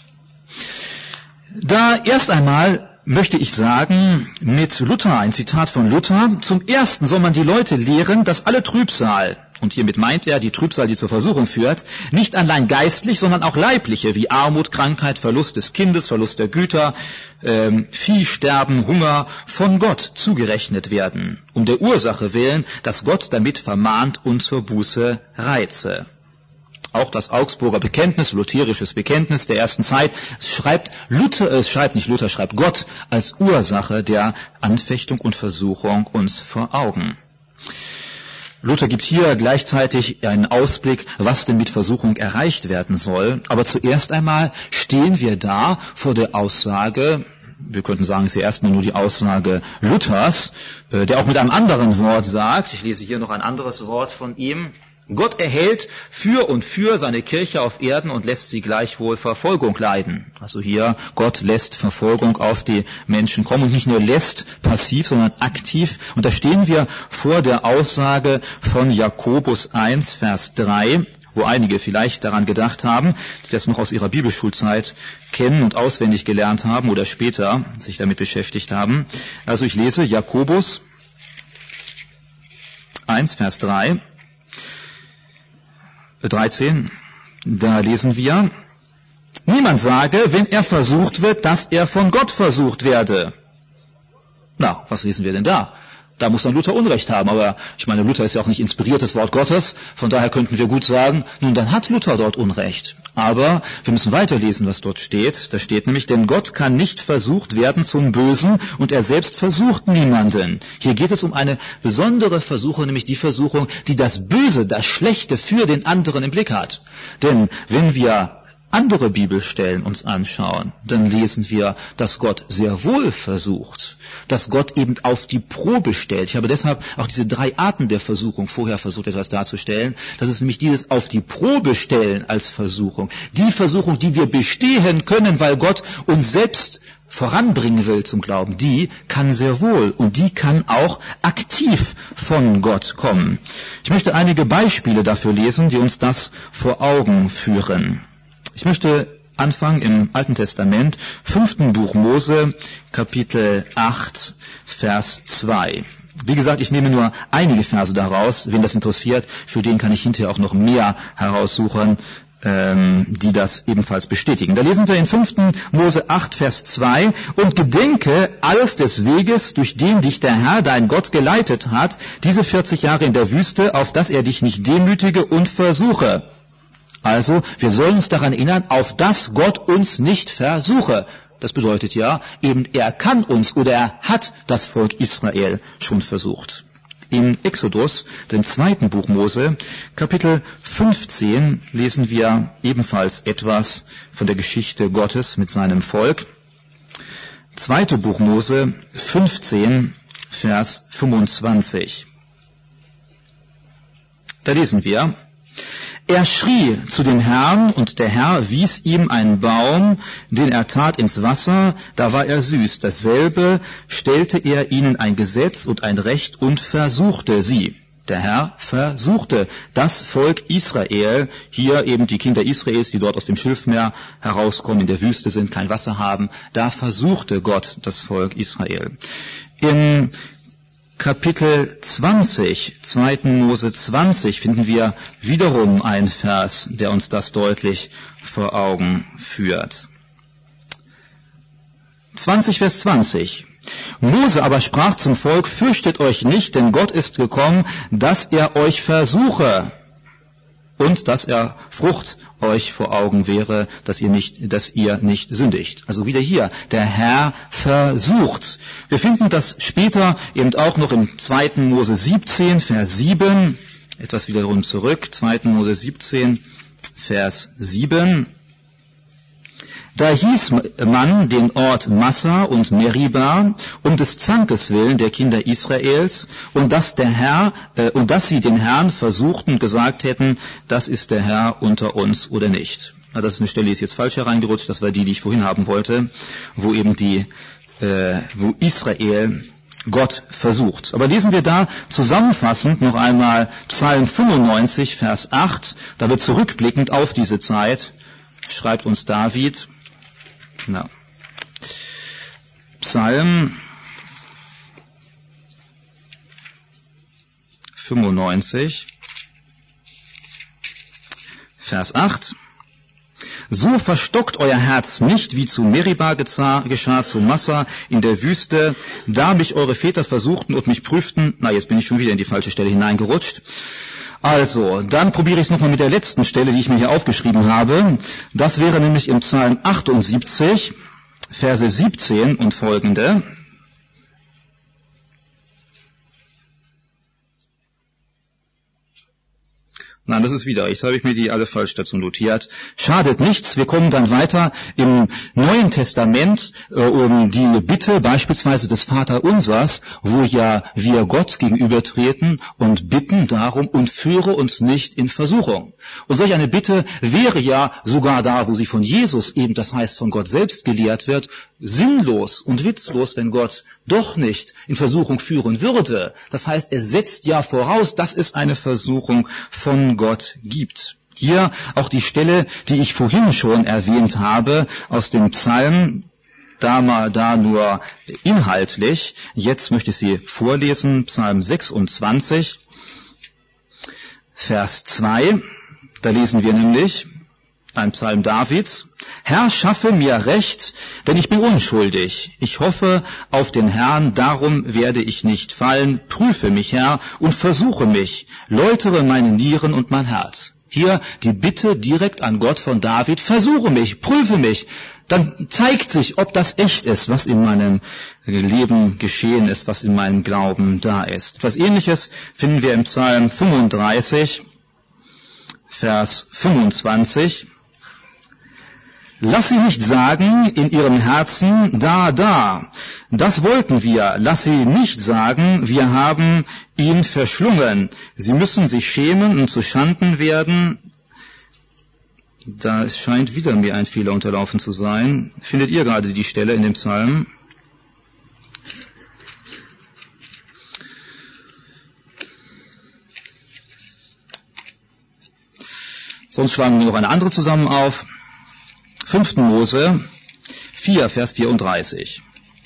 Da erst einmal möchte ich sagen, mit Luther, ein Zitat von Luther, zum Ersten soll man die Leute lehren, dass alle Trübsal, und hiermit meint er die Trübsal, die zur Versuchung führt, nicht allein geistlich, sondern auch leibliche, wie Armut, Krankheit, Verlust des Kindes, Verlust der Güter, Viehsterben, Hunger, von Gott zugerechnet werden, um der Ursache willen, dass Gott damit vermahnt und zur Buße reize. Auch das Augsburger Bekenntnis, lutherisches Bekenntnis der ersten Zeit, schreibt Gott als Ursache der Anfechtung und Versuchung uns vor Augen. Luther gibt hier gleichzeitig einen Ausblick, was denn mit Versuchung erreicht werden soll. Aber zuerst einmal stehen wir da vor der Aussage, wir könnten sagen, es ist ja erstmal nur die Aussage Luthers, der auch mit einem anderen Wort sagt, ich lese hier noch ein anderes Wort von ihm, Gott erhält für und für seine Kirche auf Erden und lässt sie gleichwohl Verfolgung leiden. Also hier, Gott lässt Verfolgung auf die Menschen kommen und nicht nur lässt passiv, sondern aktiv. Und da stehen wir vor der Aussage von Jakobus 1, Vers 3, wo einige vielleicht daran gedacht haben, die das noch aus ihrer Bibelschulzeit kennen und auswendig gelernt haben oder später sich damit beschäftigt haben. Also ich lese Jakobus 1, Vers 13, da lesen wir, niemand sage, wenn er versucht wird, dass er von Gott versucht werde. Na, was lesen wir denn da? Da muss dann Luther Unrecht haben, aber ich meine, Luther ist ja auch nicht inspiriertes Wort Gottes, von daher könnten wir gut sagen, nun, dann hat Luther dort Unrecht. Aber wir müssen weiterlesen, was dort steht. Da steht nämlich, denn Gott kann nicht versucht werden zum Bösen und er selbst versucht niemanden. Hier geht es um eine besondere Versuchung, nämlich die Versuchung, die das Böse, das Schlechte für den anderen im Blick hat. Denn wenn wir andere Bibelstellen uns anschauen, dann lesen wir, dass Gott sehr wohl versucht, dass Gott eben auf die Probe stellt. Ich habe deshalb auch diese 3 Arten der Versuchung vorher versucht, etwas darzustellen. Das ist nämlich dieses auf die Probe stellen als Versuchung. Die Versuchung, die wir bestehen können, weil Gott uns selbst voranbringen will zum Glauben, die kann sehr wohl und die kann auch aktiv von Gott kommen. Ich möchte einige Beispiele dafür lesen, die uns das vor Augen führen. Ich möchte anfangen im Alten Testament, 5. Buch Mose, Kapitel 8, Vers 2. Wie gesagt, ich nehme nur einige Verse daraus. Wen das interessiert, für den kann ich hinterher auch noch mehr heraussuchen, die das ebenfalls bestätigen. Da lesen wir in 5. Mose 8, Vers 2, und gedenke alles des Weges, durch den dich der Herr, dein Gott, geleitet hat, diese 40 Jahre in der Wüste, auf dass er dich nicht demütige und versuche. Also, wir sollen uns daran erinnern, auf dass Gott uns nicht versuche. Das bedeutet ja, eben er kann uns oder er hat das Volk Israel schon versucht. In Exodus, dem 2. Buch Mose, Kapitel 15, lesen wir ebenfalls etwas von der Geschichte Gottes mit seinem Volk. 2. Buch Mose, 15, Vers 25. Da lesen wir, Er schrie zu dem Herrn, und der Herr wies ihm einen Baum, den er tat ins Wasser, da war er süß. Dasselbe stellte er ihnen ein Gesetz und ein Recht und versuchte sie. Der Herr versuchte das Volk Israel, hier eben die Kinder Israels, die dort aus dem Schilfmeer herauskommen, in der Wüste sind, kein Wasser haben. Da versuchte Gott das Volk Israel. Im Kapitel 20, 2. Mose 20, finden wir wiederum einen Vers, der uns das deutlich vor Augen führt. 20, Vers 20. Mose aber sprach zum Volk, fürchtet euch nicht, denn Gott ist gekommen, dass er euch versuche und dass er Frucht euch vor Augen wäre, dass ihr nicht sündigt. Also wieder hier, der Herr versucht. Wir finden das später eben auch noch im 2. Mose 17, Vers 7, etwas wiederum zurück, 2. Mose 17, Vers 7. Da hieß man den Ort Massa und Meriba um des Zankes willen der Kinder Israels und dass sie den Herrn versuchten und gesagt hätten, das ist der Herr unter uns oder nicht. Das ist eine Stelle, die ist jetzt falsch hereingerutscht, das war die ich vorhin haben wollte, wo eben wo Israel Gott versucht. Aber lesen wir da zusammenfassend noch einmal Psalm 95, Vers 8, da wird zurückblickend auf diese Zeit, schreibt uns David, Psalm 95, Vers 8. So verstockt euer Herz nicht, wie zu Meriba geschah, zu Massa in der Wüste, da mich eure Väter versuchten und mich prüften. Jetzt bin ich schon wieder in die falsche Stelle hineingerutscht. Also, dann probiere ich es nochmal mit der letzten Stelle, die ich mir hier aufgeschrieben habe. Das wäre nämlich im Psalm 78, Verse 17 und folgende. Nein, das ist wieder, jetzt habe ich mir die alle falsch dazu notiert. Schadet nichts, wir kommen dann weiter im Neuen Testament um die Bitte beispielsweise des Vaterunsers, wo ja wir Gott gegenübertreten und bitten darum, und führe uns nicht in Versuchung. Und solch eine Bitte wäre ja sogar da, wo sie von Jesus eben, das heißt von Gott selbst gelehrt wird, sinnlos und witzlos, wenn Gott doch nicht in Versuchung führen würde. Das heißt, er setzt ja voraus, dass es eine Versuchung von Gott gibt. Hier auch die Stelle, die ich vorhin schon erwähnt habe, aus dem Psalm, da nur inhaltlich. Jetzt möchte ich sie vorlesen, Psalm 26, Vers 2. Da lesen wir nämlich, ein Psalm Davids: Herr, schaffe mir Recht, denn ich bin unschuldig. Ich hoffe auf den Herrn, darum werde ich nicht fallen. Prüfe mich, Herr, und versuche mich. Läutere meine Nieren und mein Herz. Hier die Bitte direkt an Gott von David: Versuche mich, prüfe mich. Dann zeigt sich, ob das echt ist, was in meinem Leben geschehen ist, was in meinem Glauben da ist. Etwas Ähnliches finden wir im Psalm 35, Vers 25. Lass sie nicht sagen in ihrem Herzen, da, das wollten wir. Lass sie nicht sagen, wir haben ihn verschlungen. Sie müssen sich schämen und zu Schanden werden. Da scheint wieder mir ein Fehler unterlaufen zu sein. Findet ihr gerade die Stelle in dem Psalm? Sonst schlagen wir noch eine andere zusammen auf. 5. Mose 4, Vers 34.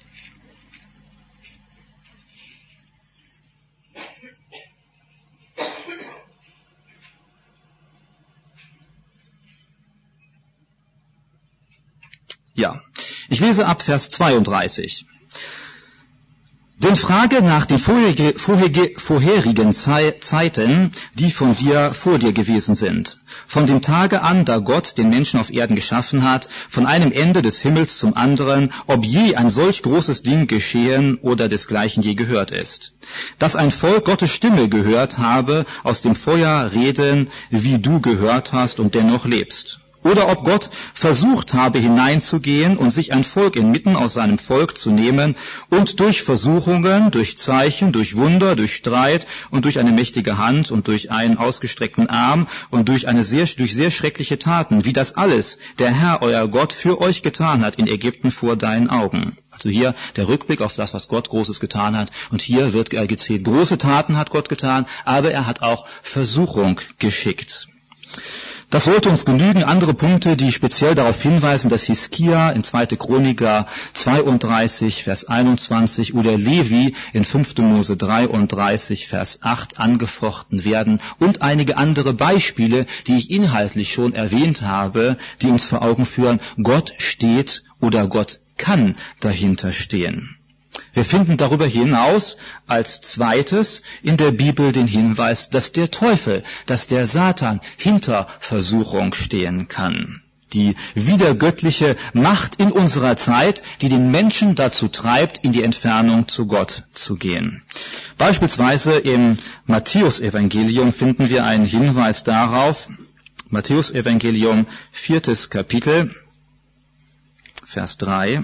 Ja, ich lese ab Vers 32. Denn frage nach den vorherigen Zeiten, die vor dir gewesen sind. Von dem Tage an, da Gott den Menschen auf Erden geschaffen hat, von einem Ende des Himmels zum anderen, ob je ein solch großes Ding geschehen oder desgleichen je gehört ist. Dass ein Volk Gottes Stimme gehört habe, aus dem Feuer reden, wie du gehört hast und dennoch lebst. oder ob Gott versucht habe, hineinzugehen und sich ein Volk inmitten aus seinem Volk zu nehmen und durch Versuchungen, durch Zeichen, durch Wunder, durch Streit und durch eine mächtige Hand und durch einen ausgestreckten Arm und durch sehr schreckliche Taten, wie das alles der Herr, euer Gott, für euch getan hat in Ägypten vor deinen Augen. Also hier der Rückblick auf das, was Gott Großes getan hat. Und hier wird gezählt, große Taten hat Gott getan, aber er hat auch Versuchung geschickt. Das sollte uns genügen. Andere Punkte, die speziell darauf hinweisen, dass Hiskia in 2. Chroniker 32, Vers 21 oder Levi in 5. Mose 33, Vers 8 angefochten werden und einige andere Beispiele, die ich inhaltlich schon erwähnt habe, die uns vor Augen führen, Gott steht oder Gott kann dahinter stehen. Wir finden darüber hinaus als zweites in der Bibel den Hinweis, dass der Teufel, dass der Satan hinter Versuchung stehen kann. Die widergöttliche Macht in unserer Zeit, die den Menschen dazu treibt, in die Entfernung zu Gott zu gehen. Beispielsweise im Matthäusevangelium finden wir einen Hinweis darauf. Matthäusevangelium, 4. Kapitel, Vers 3.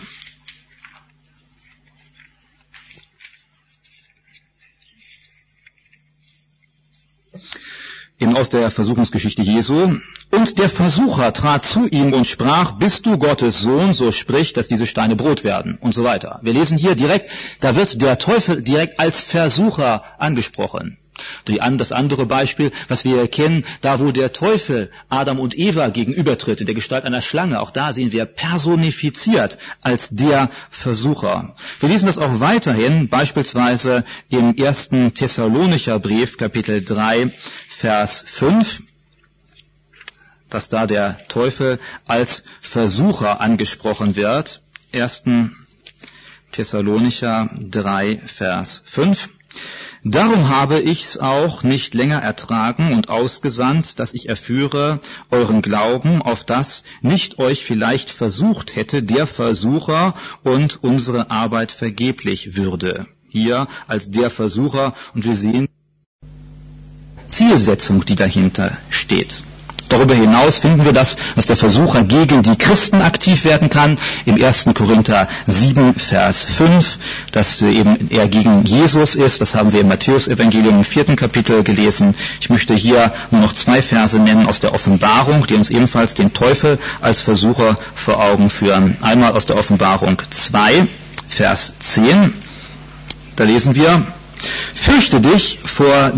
Eben aus der Versuchungsgeschichte Jesu. Und der Versucher trat zu ihm und sprach, bist du Gottes Sohn, so sprich, dass diese Steine Brot werden und so weiter. Wir lesen hier direkt, da wird der Teufel direkt als Versucher angesprochen. Das andere Beispiel, was wir erkennen, da wo der Teufel Adam und Eva gegenübertritt, in der Gestalt einer Schlange, auch da sehen wir personifiziert als der Versucher. Wir lesen das auch weiterhin, beispielsweise im 1. Thessalonicher Brief, Kapitel 3, Vers 5, dass da der Teufel als Versucher angesprochen wird. 1. Thessalonicher 3, Vers 5. Darum habe ich's auch nicht länger ertragen und ausgesandt, dass ich erführe euren Glauben, auf das nicht euch vielleicht versucht hätte der Versucher und unsere Arbeit vergeblich würde. Hier als der Versucher, und wir sehen Zielsetzung, die dahinter steht. Darüber hinaus finden wir das, dass der Versucher gegen die Christen aktiv werden kann. Im 1. Korinther 7, Vers 5, dass eben er gegen Jesus ist. Das haben wir im Matthäusevangelium im 4. Kapitel gelesen. Ich möchte hier nur noch 2 Verse nennen aus der Offenbarung, die uns ebenfalls den Teufel als Versucher vor Augen führen. Einmal aus der Offenbarung 2, Vers 10. Da lesen wir, fürchte dich vor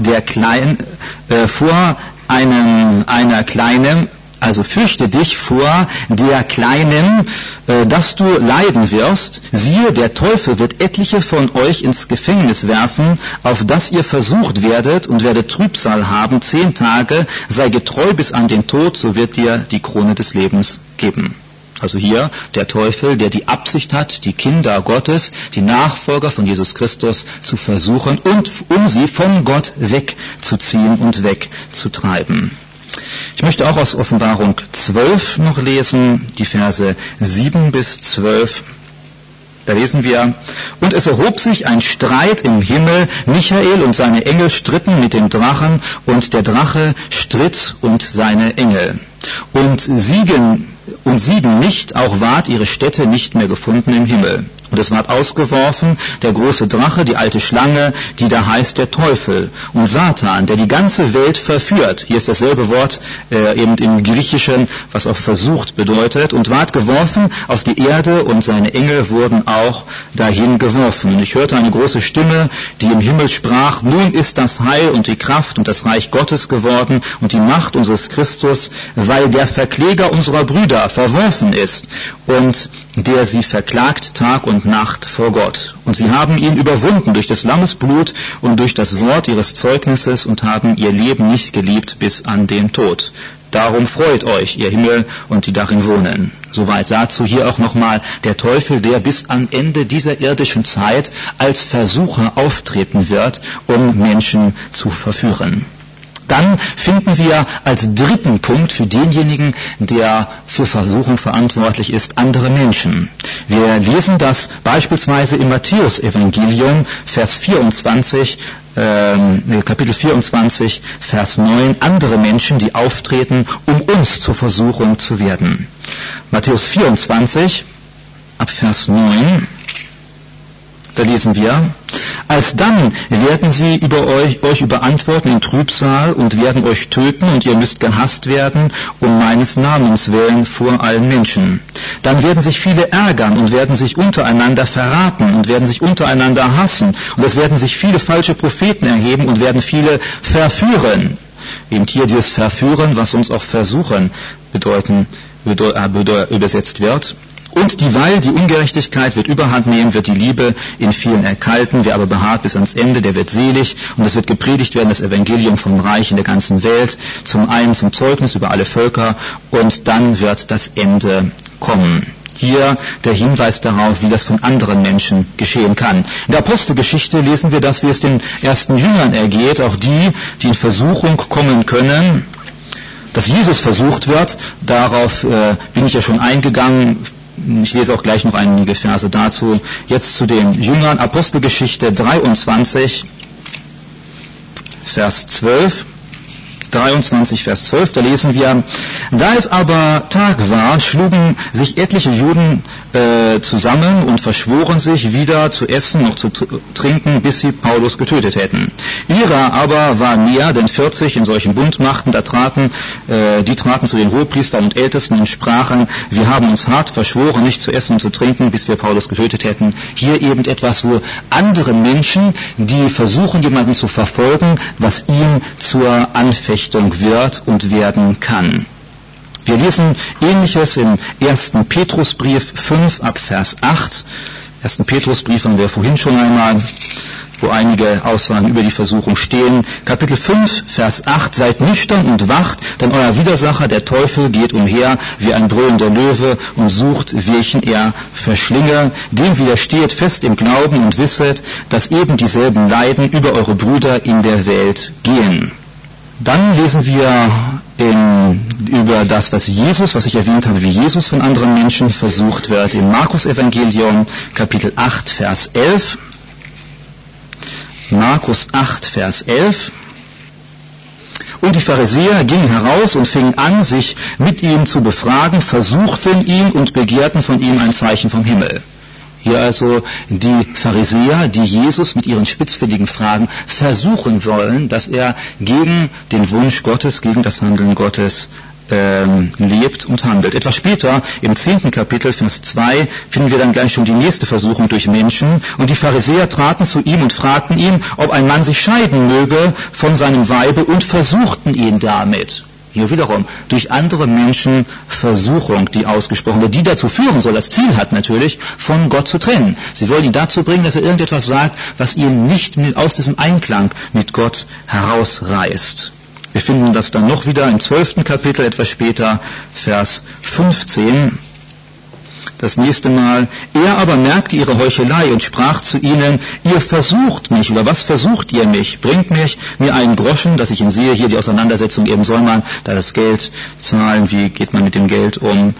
fürchte dich vor der Kleinen, dass du leiden wirst. Siehe, der Teufel wird etliche von euch ins Gefängnis werfen, auf das ihr versucht werdet und werdet Trübsal haben 10 Tage, sei getreu bis an den Tod, so wird dir die Krone des Lebens geben. Also hier der Teufel, der die Absicht hat, die Kinder Gottes, die Nachfolger von Jesus Christus zu versuchen und um sie von Gott wegzuziehen und wegzutreiben. Ich möchte auch aus Offenbarung 12 noch lesen, die Verse 7 bis 12. Da lesen wir, und es erhob sich ein Streit im Himmel, Michael und seine Engel stritten mit dem Drachen, und der Drache stritt und seine Engel. Und siegen nicht, auch ward ihre Stätte nicht mehr gefunden im Himmel. Und es ward ausgeworfen, der große Drache, die alte Schlange, die da heißt der Teufel, und Satan, der die ganze Welt verführt. Hier ist dasselbe Wort eben im Griechischen, was auch versucht bedeutet, und ward geworfen auf die Erde, und seine Engel wurden auch dahin geworfen. Und ich hörte eine große Stimme, die im Himmel sprach, nun ist das Heil und die Kraft und das Reich Gottes geworden und die Macht unseres Christus, weil der Verkläger unserer Brüder verworfen ist und der sie verklagt Tag und Nacht vor Gott. Und sie haben ihn überwunden durch des Lammes Blut und durch das Wort ihres Zeugnisses und haben ihr Leben nicht geliebt bis an den Tod. Darum freut euch, ihr Himmel und die darin wohnen. Soweit dazu hier auch nochmal der Teufel, der bis am Ende dieser irdischen Zeit als Versucher auftreten wird, um Menschen zu verführen. Dann finden wir als dritten Punkt für denjenigen, der für Versuchung verantwortlich ist, andere Menschen. Wir lesen das beispielsweise im Matthäusevangelium, Vers 24, Kapitel 24, Vers 9, andere Menschen, die auftreten, um uns zur Versuchung zu werden. Matthäus 24, ab Vers 9, da lesen wir: Alsdann werden sie euch überantworten in Trübsal und werden euch töten, und ihr müsst gehasst werden um meines Namens willen vor allen Menschen. Dann werden sich viele ärgern und werden sich untereinander verraten und werden sich untereinander hassen. Und es werden sich viele falsche Propheten erheben und werden viele verführen. Eben hier dieses Verführen, was uns auch versuchen übersetzt wird. Und dieweil die Ungerechtigkeit wird überhand nehmen, wird die Liebe in vielen erkalten. Wer aber beharrt bis ans Ende, der wird selig. Und es wird gepredigt werden, das Evangelium vom Reich in der ganzen Welt, zum einen zum Zeugnis über alle Völker, und dann wird das Ende kommen. Hier der Hinweis darauf, wie das von anderen Menschen geschehen kann. In der Apostelgeschichte lesen wir das, wie es den ersten Jüngern ergeht, auch die in Versuchung kommen können, dass Jesus versucht wird. Darauf bin ich ja schon eingegangen. Ich lese auch gleich noch einige Verse dazu. Jetzt zu den Jüngern. Apostelgeschichte 23, Vers 12. 23, Vers 12, da lesen wir: Da es aber Tag war, schlugen sich etliche Juden zusammen und verschworen sich, weder zu essen noch zu trinken, bis sie Paulus getötet hätten. Ihrer aber war mehr, denn 40 in solchen Bund machten, die traten zu den Hohepriestern und Ältesten und sprachen: Wir haben uns hart verschworen, nicht zu essen und zu trinken, bis wir Paulus getötet hätten. Hier eben etwas, wo andere Menschen, die versuchen, jemanden zu verfolgen, was ihm zur Anfechtung wird und werden kann. Wir lesen Ähnliches im 1. Petrusbrief 5 ab Vers 8. 1. Petrusbrief haben wir vorhin schon einmal, wo einige Aussagen über die Versuchung stehen. Kapitel 5, Vers 8: Seid nüchtern und wacht, denn euer Widersacher, der Teufel, geht umher wie ein brüllender Löwe und sucht, welchen er verschlinge. Dem widersteht fest im Glauben und wisset, dass eben dieselben Leiden über eure Brüder in der Welt gehen. Dann lesen wir über das, was ich erwähnt habe, wie Jesus von anderen Menschen versucht wird, im Markus-Evangelium, Kapitel 8, Vers 11. Markus 8, Vers 11. Und die Pharisäer gingen heraus und fingen an, sich mit ihm zu befragen, versuchten ihn und begehrten von ihm ein Zeichen vom Himmel. Hier also die Pharisäer, die Jesus mit ihren spitzfindigen Fragen versuchen wollen, dass er gegen den Wunsch Gottes, gegen das Handeln Gottes lebt und handelt. Etwas später, im 10. Kapitel, Vers 2, finden wir dann gleich schon die nächste Versuchung durch Menschen. Und die Pharisäer traten zu ihm und fragten ihn, ob ein Mann sich scheiden möge von seinem Weibe, und versuchten ihn damit. Hier wiederum durch andere Menschen Versuchung, die ausgesprochen wird, die dazu führen soll, das Ziel hat natürlich, von Gott zu trennen. Sie wollen ihn dazu bringen, dass er irgendetwas sagt, was ihn nicht aus diesem Einklang mit Gott herausreißt. Wir finden das dann noch wieder im 12. Kapitel, etwas später, Vers 15. Das nächste Mal: Er aber merkte ihre Heuchelei und sprach zu ihnen: Ihr versucht mich, oder was versucht ihr mich? Bringt mir einen Groschen, dass ich ihn sehe. Hier die Auseinandersetzung, eben soll man da das Geld zahlen, wie geht man mit dem Geld um?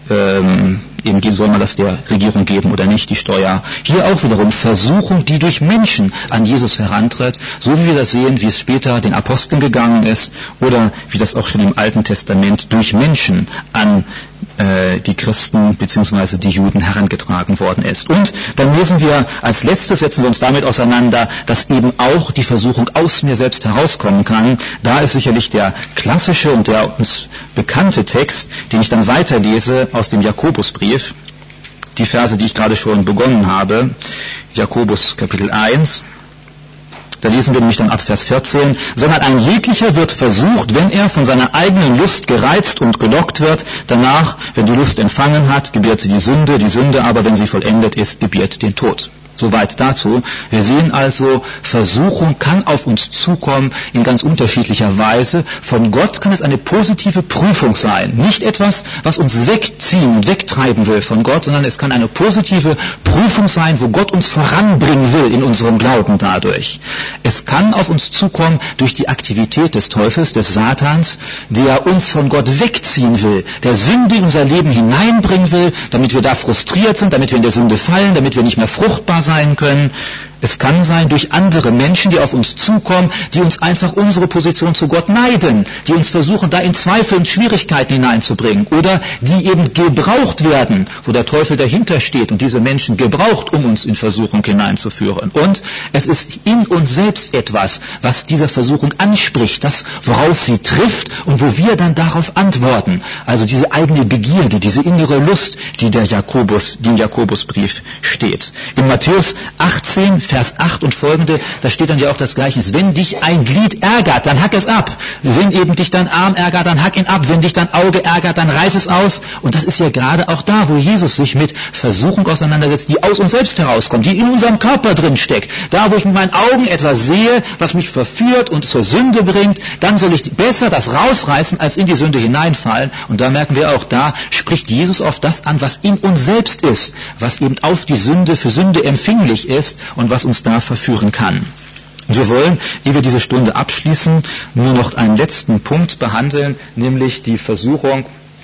Eben soll man das der Regierung geben oder nicht, die Steuer. Hier auch wiederum Versuchung, die durch Menschen an Jesus herantritt, so wie wir das sehen, wie es später den Aposteln gegangen ist, oder wie das auch schon im Alten Testament durch Menschen an die Christen bzw. die Juden herangetragen worden ist. Und dann lesen wir, als letztes setzen wir uns damit auseinander, dass eben auch die Versuchung aus mir selbst herauskommen kann. Da ist sicherlich der klassische und der uns bekannte Text, den ich dann weiterlese aus dem Jakobusbrief, die Verse, die ich gerade schon begonnen habe, Jakobus Kapitel 1. Da lesen wir nämlich dann ab Vers 14: Sondern ein jeglicher wird versucht, wenn er von seiner eigenen Lust gereizt und gelockt wird. Danach, wenn die Lust empfangen hat, gebiert sie die Sünde aber, wenn sie vollendet ist, gebiert den Tod. Soweit dazu. Wir sehen also, Versuchung kann auf uns zukommen in ganz unterschiedlicher Weise. Von Gott kann es eine positive Prüfung sein. Nicht etwas, was uns wegziehen und wegtreiben will von Gott, sondern es kann eine positive Prüfung sein, wo Gott uns voranbringen will in unserem Glauben dadurch. Es kann auf uns zukommen durch die Aktivität des Teufels, des Satans, der uns von Gott wegziehen will, der Sünde in unser Leben hineinbringen will, damit wir da frustriert sind, damit wir in der Sünde fallen, damit wir nicht mehr fruchtbar sein können. Es kann sein durch andere Menschen, die auf uns zukommen, die uns einfach unsere Position zu Gott neiden, die uns versuchen, da in Zweifel und Schwierigkeiten hineinzubringen oder die eben gebraucht werden, wo der Teufel dahinter steht und diese Menschen gebraucht, um uns in Versuchung hineinzuführen. Und es ist in uns selbst etwas, was dieser Versuchung anspricht, das, worauf sie trifft und wo wir dann darauf antworten. Also diese eigene Begierde, diese innere Lust, die im Jakobusbrief steht. In Matthäus 18, Vers 8 und folgende, da steht dann ja auch das Gleichnis. Wenn dich ein Glied ärgert, dann hack es ab. Wenn eben dich dein Arm ärgert, dann hack ihn ab. Wenn dich dein Auge ärgert, dann reiß es aus. Und das ist ja gerade auch da, wo Jesus sich mit Versuchung auseinandersetzt, die aus uns selbst herauskommt, die in unserem Körper drin steckt. Da, wo ich mit meinen Augen etwas sehe, was mich verführt und zur Sünde bringt, dann soll ich besser das rausreißen, als in die Sünde hineinfallen. Und da merken wir auch, da spricht Jesus auf das an, was in uns selbst ist, was eben auf die Sünde, für Sünde empfänglich ist und was uns da verführen kann. Und wir wollen, ehe wir diese Stunde abschließen, nur noch einen letzten Punkt behandeln, nämlich die Versuchung,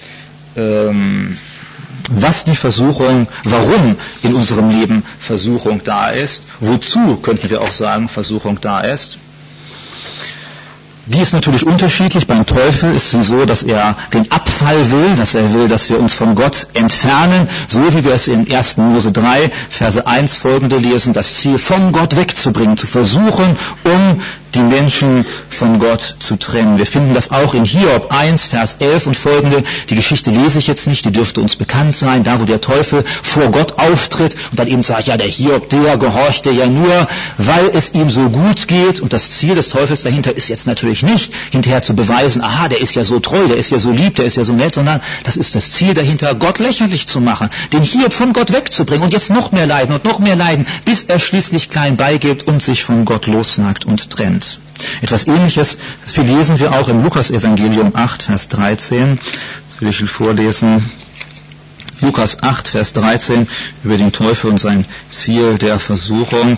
warum in unserem Leben Versuchung da ist, wozu, könnten wir auch sagen, Versuchung da ist. Die ist natürlich unterschiedlich. Beim Teufel ist sie so, dass er den Abfall will, dass er will, dass wir uns von Gott entfernen, so wie wir es in 1. Mose 3, Verse 1 folgende lesen, das Ziel von Gott wegzubringen, zu versuchen, um die Menschen von Gott zu trennen. Wir finden das auch in Hiob 1, Vers 11 und folgende. Die Geschichte lese ich jetzt nicht, die dürfte uns bekannt sein, da wo der Teufel vor Gott auftritt und dann eben sagt, ja, der Hiob, der gehorchte ja nur, weil es ihm so gut geht. Und das Ziel des Teufels dahinter ist jetzt natürlich nicht, hinterher zu beweisen, aha, der ist ja so treu, der ist ja so lieb, der ist ja so nett, sondern das ist das Ziel dahinter, Gott lächerlich zu machen, den Hiob von Gott wegzubringen und jetzt noch mehr leiden, bis er schließlich klein beigibt und sich von Gott lossagt und trennt. Etwas Ähnliches lesen wir auch im Lukas-Evangelium 8, Vers 13. Das will ich vorlesen. Lukas 8, Vers 13 über den Teufel und sein Ziel der Versuchung.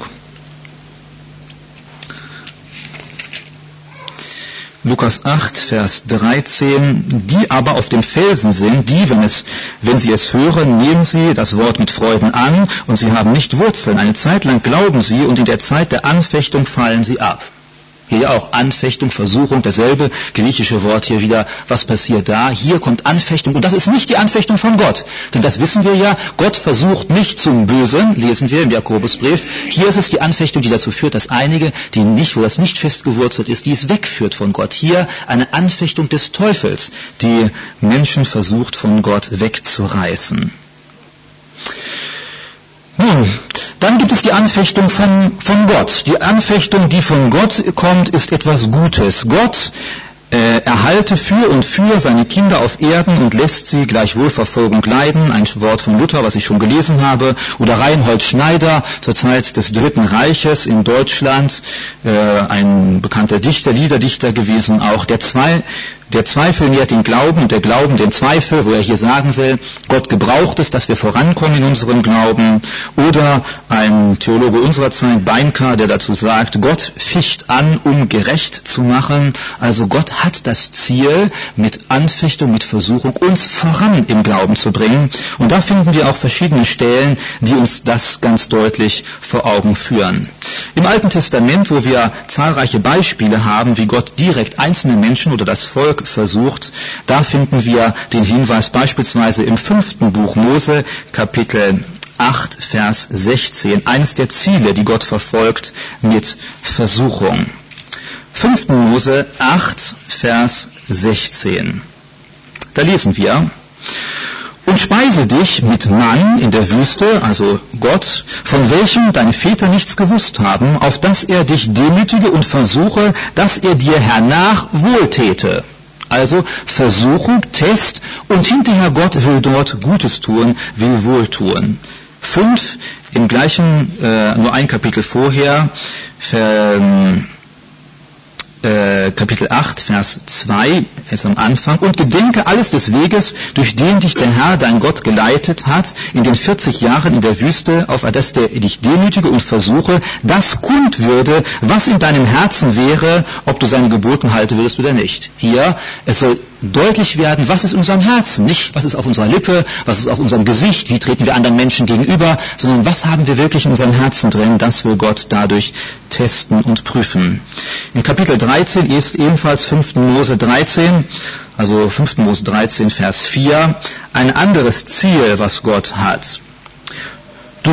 Lukas 8, Vers 13, die aber auf dem Felsen sind, die, wenn sie es hören, nehmen sie das Wort mit Freuden an und sie haben nicht Wurzeln. Eine Zeit lang glauben sie und in der Zeit der Anfechtung fallen sie ab. Hier auch Anfechtung, Versuchung, dasselbe griechische Wort hier wieder. Was passiert da? Hier kommt Anfechtung und das ist nicht die Anfechtung von Gott. Denn das wissen wir ja, Gott versucht nicht zum Bösen, lesen wir im Jakobusbrief. Hier ist es die Anfechtung, die dazu führt, dass einige, wo das nicht festgewurzelt ist, die es wegführt von Gott. Hier eine Anfechtung des Teufels, die Menschen versucht von Gott wegzureißen. Nun, dann gibt es die Anfechtung von Gott. Die Anfechtung, die von Gott kommt, ist etwas Gutes. Gott erhalte für seine Kinder auf Erden und lässt sie gleichwohl Verfolgung leiden. Ein Wort von Luther, was ich schon gelesen habe. Oder Reinhold Schneider zur Zeit des Dritten Reiches in Deutschland, ein bekannter Dichter, Liederdichter gewesen auch. Der Zweifel nährt den Glauben und der Glauben den Zweifel, wo er hier sagen will, Gott gebraucht es, dass wir vorankommen in unserem Glauben. Oder ein Theologe unserer Zeit, Beinker, der dazu sagt, Gott ficht an, um gerecht zu machen. Also Gott hat das Ziel, mit Anfechtung, mit Versuchung uns voran im Glauben zu bringen. Und da finden wir auch verschiedene Stellen, die uns das ganz deutlich vor Augen führen. Im Alten Testament, wo wir zahlreiche Beispiele haben, wie Gott direkt einzelne Menschen oder das Volk versucht, da finden wir den Hinweis beispielsweise im 5. Buch Mose, Kapitel 8, Vers 16, eines der Ziele, die Gott verfolgt mit Versuchung. 5. Mose 8, Vers 16. Da lesen wir, und speise dich mit Mann in der Wüste, also Gott, von welchem deine Väter nichts gewusst haben, auf dass er dich demütige und versuche, dass er dir hernach wohltäte. Also Versuchung, Test und hinterher Gott will dort Gutes tun, will Wohltun. 5, im gleichen, nur ein Kapitel vorher, Kapitel 8, Vers 2, jetzt am Anfang, und gedenke alles des Weges, durch den dich der Herr, dein Gott, geleitet hat, in den 40 Jahren in der Wüste, auf dass der dich demütige und versuche, dass kund würde, was in deinem Herzen wäre, ob du seine Geboten halten würdest oder nicht. Hier, es soll deutlich werden, was ist in unserem Herzen, nicht was ist auf unserer Lippe, was ist auf unserem Gesicht, wie treten wir anderen Menschen gegenüber, sondern was haben wir wirklich in unserem Herzen drin, das will Gott dadurch testen und prüfen. In Kapitel 13 ist ebenfalls 5. Mose 13, also 5. Mose 13, Vers 4, ein anderes Ziel, was Gott hat. So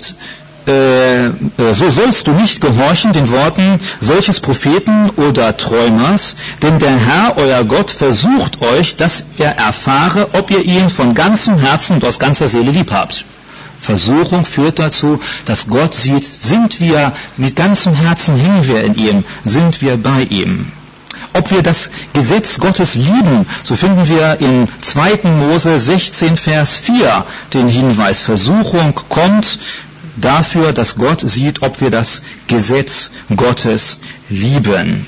sollst du nicht gehorchen den Worten solches Propheten oder Träumers, denn der Herr, euer Gott, versucht euch, dass er erfahre, ob ihr ihn von ganzem Herzen und aus ganzer Seele lieb habt. Versuchung führt dazu, dass Gott sieht, sind wir mit ganzem Herzen, hängen wir in ihm, sind wir bei ihm. Ob wir das Gesetz Gottes lieben, so finden wir in 2. Mose 16, Vers 4 den Hinweis, Versuchung kommt dafür, dass Gott sieht, ob wir das Gesetz Gottes lieben.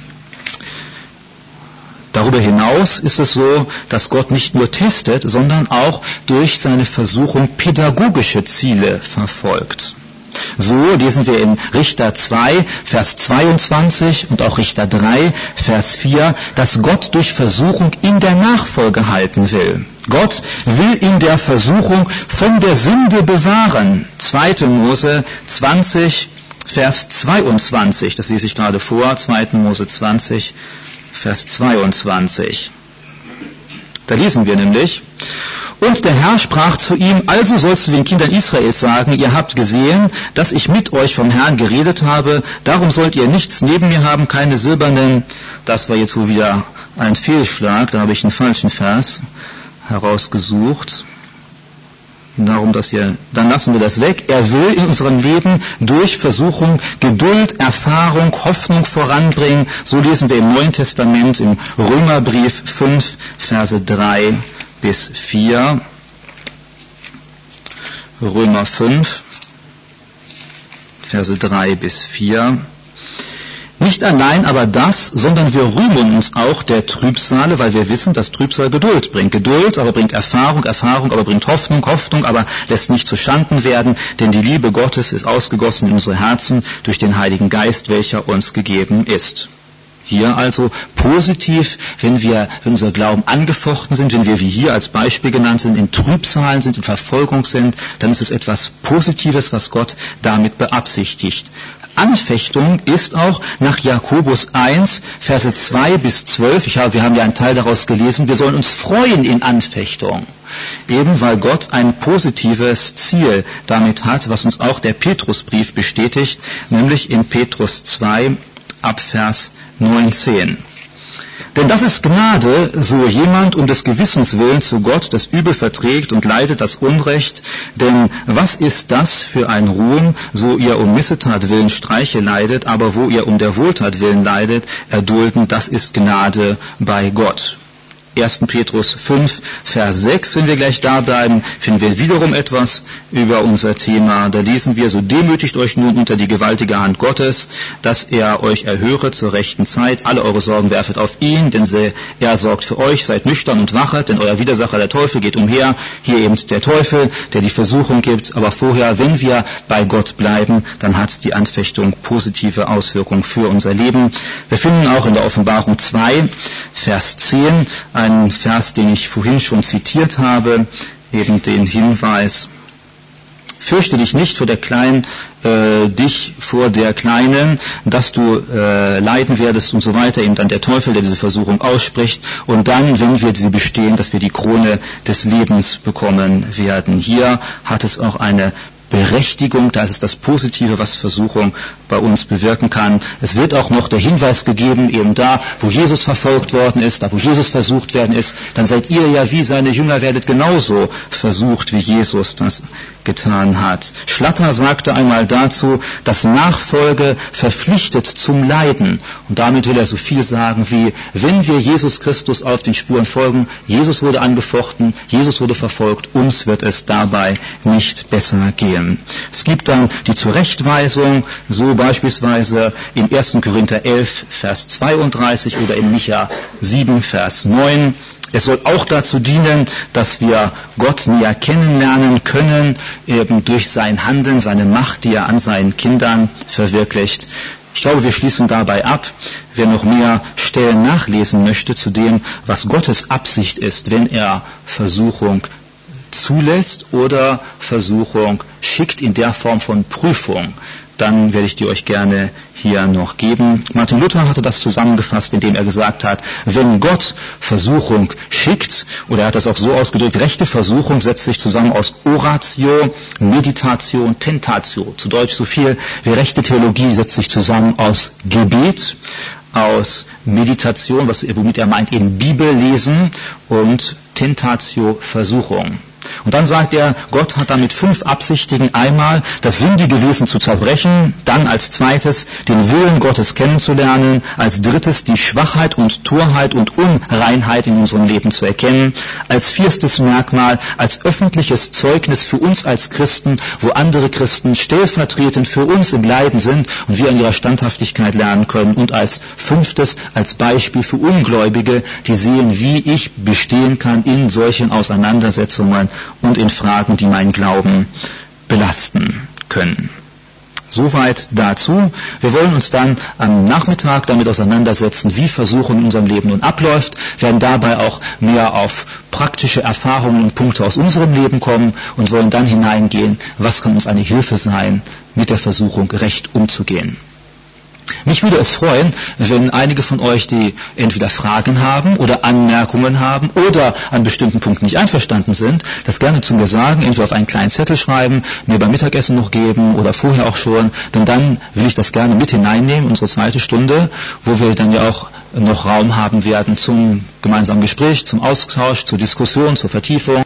Darüber hinaus ist es so, dass Gott nicht nur testet, sondern auch durch seine Versuchung pädagogische Ziele verfolgt. So lesen wir in Richter 2, Vers 22 und auch Richter 3, Vers 4, dass Gott durch Versuchung in der Nachfolge halten will. Gott will in der Versuchung von der Sünde bewahren. 2. Mose 20, Vers 22, das lese ich gerade vor, 2. Mose 20, Vers 22. Da lesen wir nämlich: Und der Herr sprach zu ihm, also sollst du den Kindern Israels sagen, ihr habt gesehen, dass ich mit euch vom Herrn geredet habe, darum sollt ihr nichts neben mir haben, keine silbernen. Das war jetzt wohl wieder ein Fehlschlag, da habe ich einen falschen Vers herausgesucht. Darum, dann lassen wir das weg. Er will in unserem Leben durch Versuchung Geduld, Erfahrung, Hoffnung voranbringen. So lesen wir im Neuen Testament im Römerbrief 5, Verse 3 bis 4. Römer 5, Verse 3 bis 4. Nicht allein aber das, sondern wir rühmen uns auch der Trübsale, weil wir wissen, dass Trübsal Geduld bringt. Geduld aber bringt Erfahrung, Erfahrung aber bringt Hoffnung, Hoffnung aber lässt nicht zu Schanden werden, denn die Liebe Gottes ist ausgegossen in unsere Herzen durch den Heiligen Geist, welcher uns gegeben ist. Hier also positiv, wenn unser Glauben angefochten sind, wenn wir wie hier als Beispiel genannt sind, in Trübsalen sind, in Verfolgung sind, dann ist es etwas Positives, was Gott damit beabsichtigt. Anfechtung ist auch nach Jakobus 1, Verse 2 bis 12, wir haben ja einen Teil daraus gelesen, wir sollen uns freuen in Anfechtung. Eben weil Gott ein positives Ziel damit hat, was uns auch der Petrusbrief bestätigt, nämlich in Petrus 2 ab Vers 19. Denn das ist Gnade, so jemand um des Gewissens willen zu Gott das Übel verträgt und leidet das Unrecht. Denn was ist das für ein Ruhm, so ihr um Missetat willen Streiche leidet, aber wo ihr um der Wohltat willen leidet, erdulden, das ist Gnade bei Gott. 1. Petrus 5, Vers 6, wenn wir gleich da bleiben, finden wir wiederum etwas über unser Thema. Da lesen wir, so demütigt euch nun unter die gewaltige Hand Gottes, dass er euch erhöre zur rechten Zeit. Alle eure Sorgen werfet auf ihn, denn er sorgt für euch. Seid nüchtern und wachet, denn euer Widersacher, der Teufel, geht umher. Hier eben der Teufel, der die Versuchung gibt. Aber vorher, wenn wir bei Gott bleiben, dann hat die Anfechtung positive Auswirkungen für unser Leben. Wir finden auch in der Offenbarung 2, Vers 10, einen Vers, den ich vorhin schon zitiert habe, eben den Hinweis: Fürchte dich nicht vor der Kleinen, dass du leiden werdest und so weiter, eben dann der Teufel, der diese Versuchung ausspricht, und dann, wenn wir sie bestehen, dass wir die Krone des Lebens bekommen werden. Hier hat es auch eine Berechtigung, da ist es das Positive, was Versuchung bei uns bewirken kann. Es wird auch noch der Hinweis gegeben, eben da, wo Jesus verfolgt worden ist, da wo Jesus versucht worden ist, dann seid ihr ja wie seine Jünger, werdet genauso versucht, wie Jesus das getan hat. Schlatter sagte einmal dazu, dass Nachfolge verpflichtet zum Leiden. Und damit will er so viel sagen wie, wenn wir Jesus Christus auf den Spuren folgen, Jesus wurde angefochten, Jesus wurde verfolgt, uns wird es dabei nicht besser gehen. Es gibt dann die Zurechtweisung, so beispielsweise in 1. Korinther 11, Vers 32 oder in Micha 7, Vers 9. Es soll auch dazu dienen, dass wir Gott näher kennenlernen können, eben durch sein Handeln, seine Macht, die er an seinen Kindern verwirklicht. Ich glaube, wir schließen dabei ab. wer noch mehr Stellen nachlesen möchte zu dem, was Gottes Absicht ist, wenn er Versuchung zulässt oder Versuchung schickt in der Form von Prüfung, dann werde ich die euch gerne hier noch geben. Martin Luther hatte das zusammengefasst, indem er gesagt hat, wenn Gott Versuchung schickt, oder er hat das auch so ausgedrückt, rechte Versuchung setzt sich zusammen aus Oratio, Meditatio und Tentatio. Zu Deutsch so viel wie rechte Theologie setzt sich zusammen aus Gebet, aus Meditation, womit er meint eben Bibel lesen, und Tentatio, Versuchung. Und dann sagt er, Gott hat damit 5 Absichten. Einmal das sündige Wesen zu zerbrechen, dann als zweites den Willen Gottes kennenzulernen, als drittes die Schwachheit und Torheit und Unreinheit in unserem Leben zu erkennen, als 4. Merkmal als öffentliches Zeugnis für uns als Christen, wo andere Christen stellvertretend für uns im Leiden sind und wir an ihrer Standhaftigkeit lernen können, und als 5. als Beispiel für Ungläubige, die sehen, wie ich bestehen kann in solchen Auseinandersetzungen und in Fragen, die meinen Glauben belasten können. Soweit dazu. Wir wollen uns dann am Nachmittag damit auseinandersetzen, wie Versuchung in unserem Leben nun abläuft, werden dabei auch mehr auf praktische Erfahrungen und Punkte aus unserem Leben kommen und wollen dann hineingehen, was kann uns eine Hilfe sein, mit der Versuchung recht umzugehen. Mich würde es freuen, wenn einige von euch, die entweder Fragen haben oder Anmerkungen haben oder an bestimmten Punkten nicht einverstanden sind, das gerne zu mir sagen, entweder auf einen kleinen Zettel schreiben, mir beim Mittagessen noch geben oder vorher auch schon, denn dann will ich das gerne mit hineinnehmen, unsere zweite Stunde, wo wir dann ja auch noch Raum haben werden zum gemeinsamen Gespräch, zum Austausch, zur Diskussion, zur Vertiefung.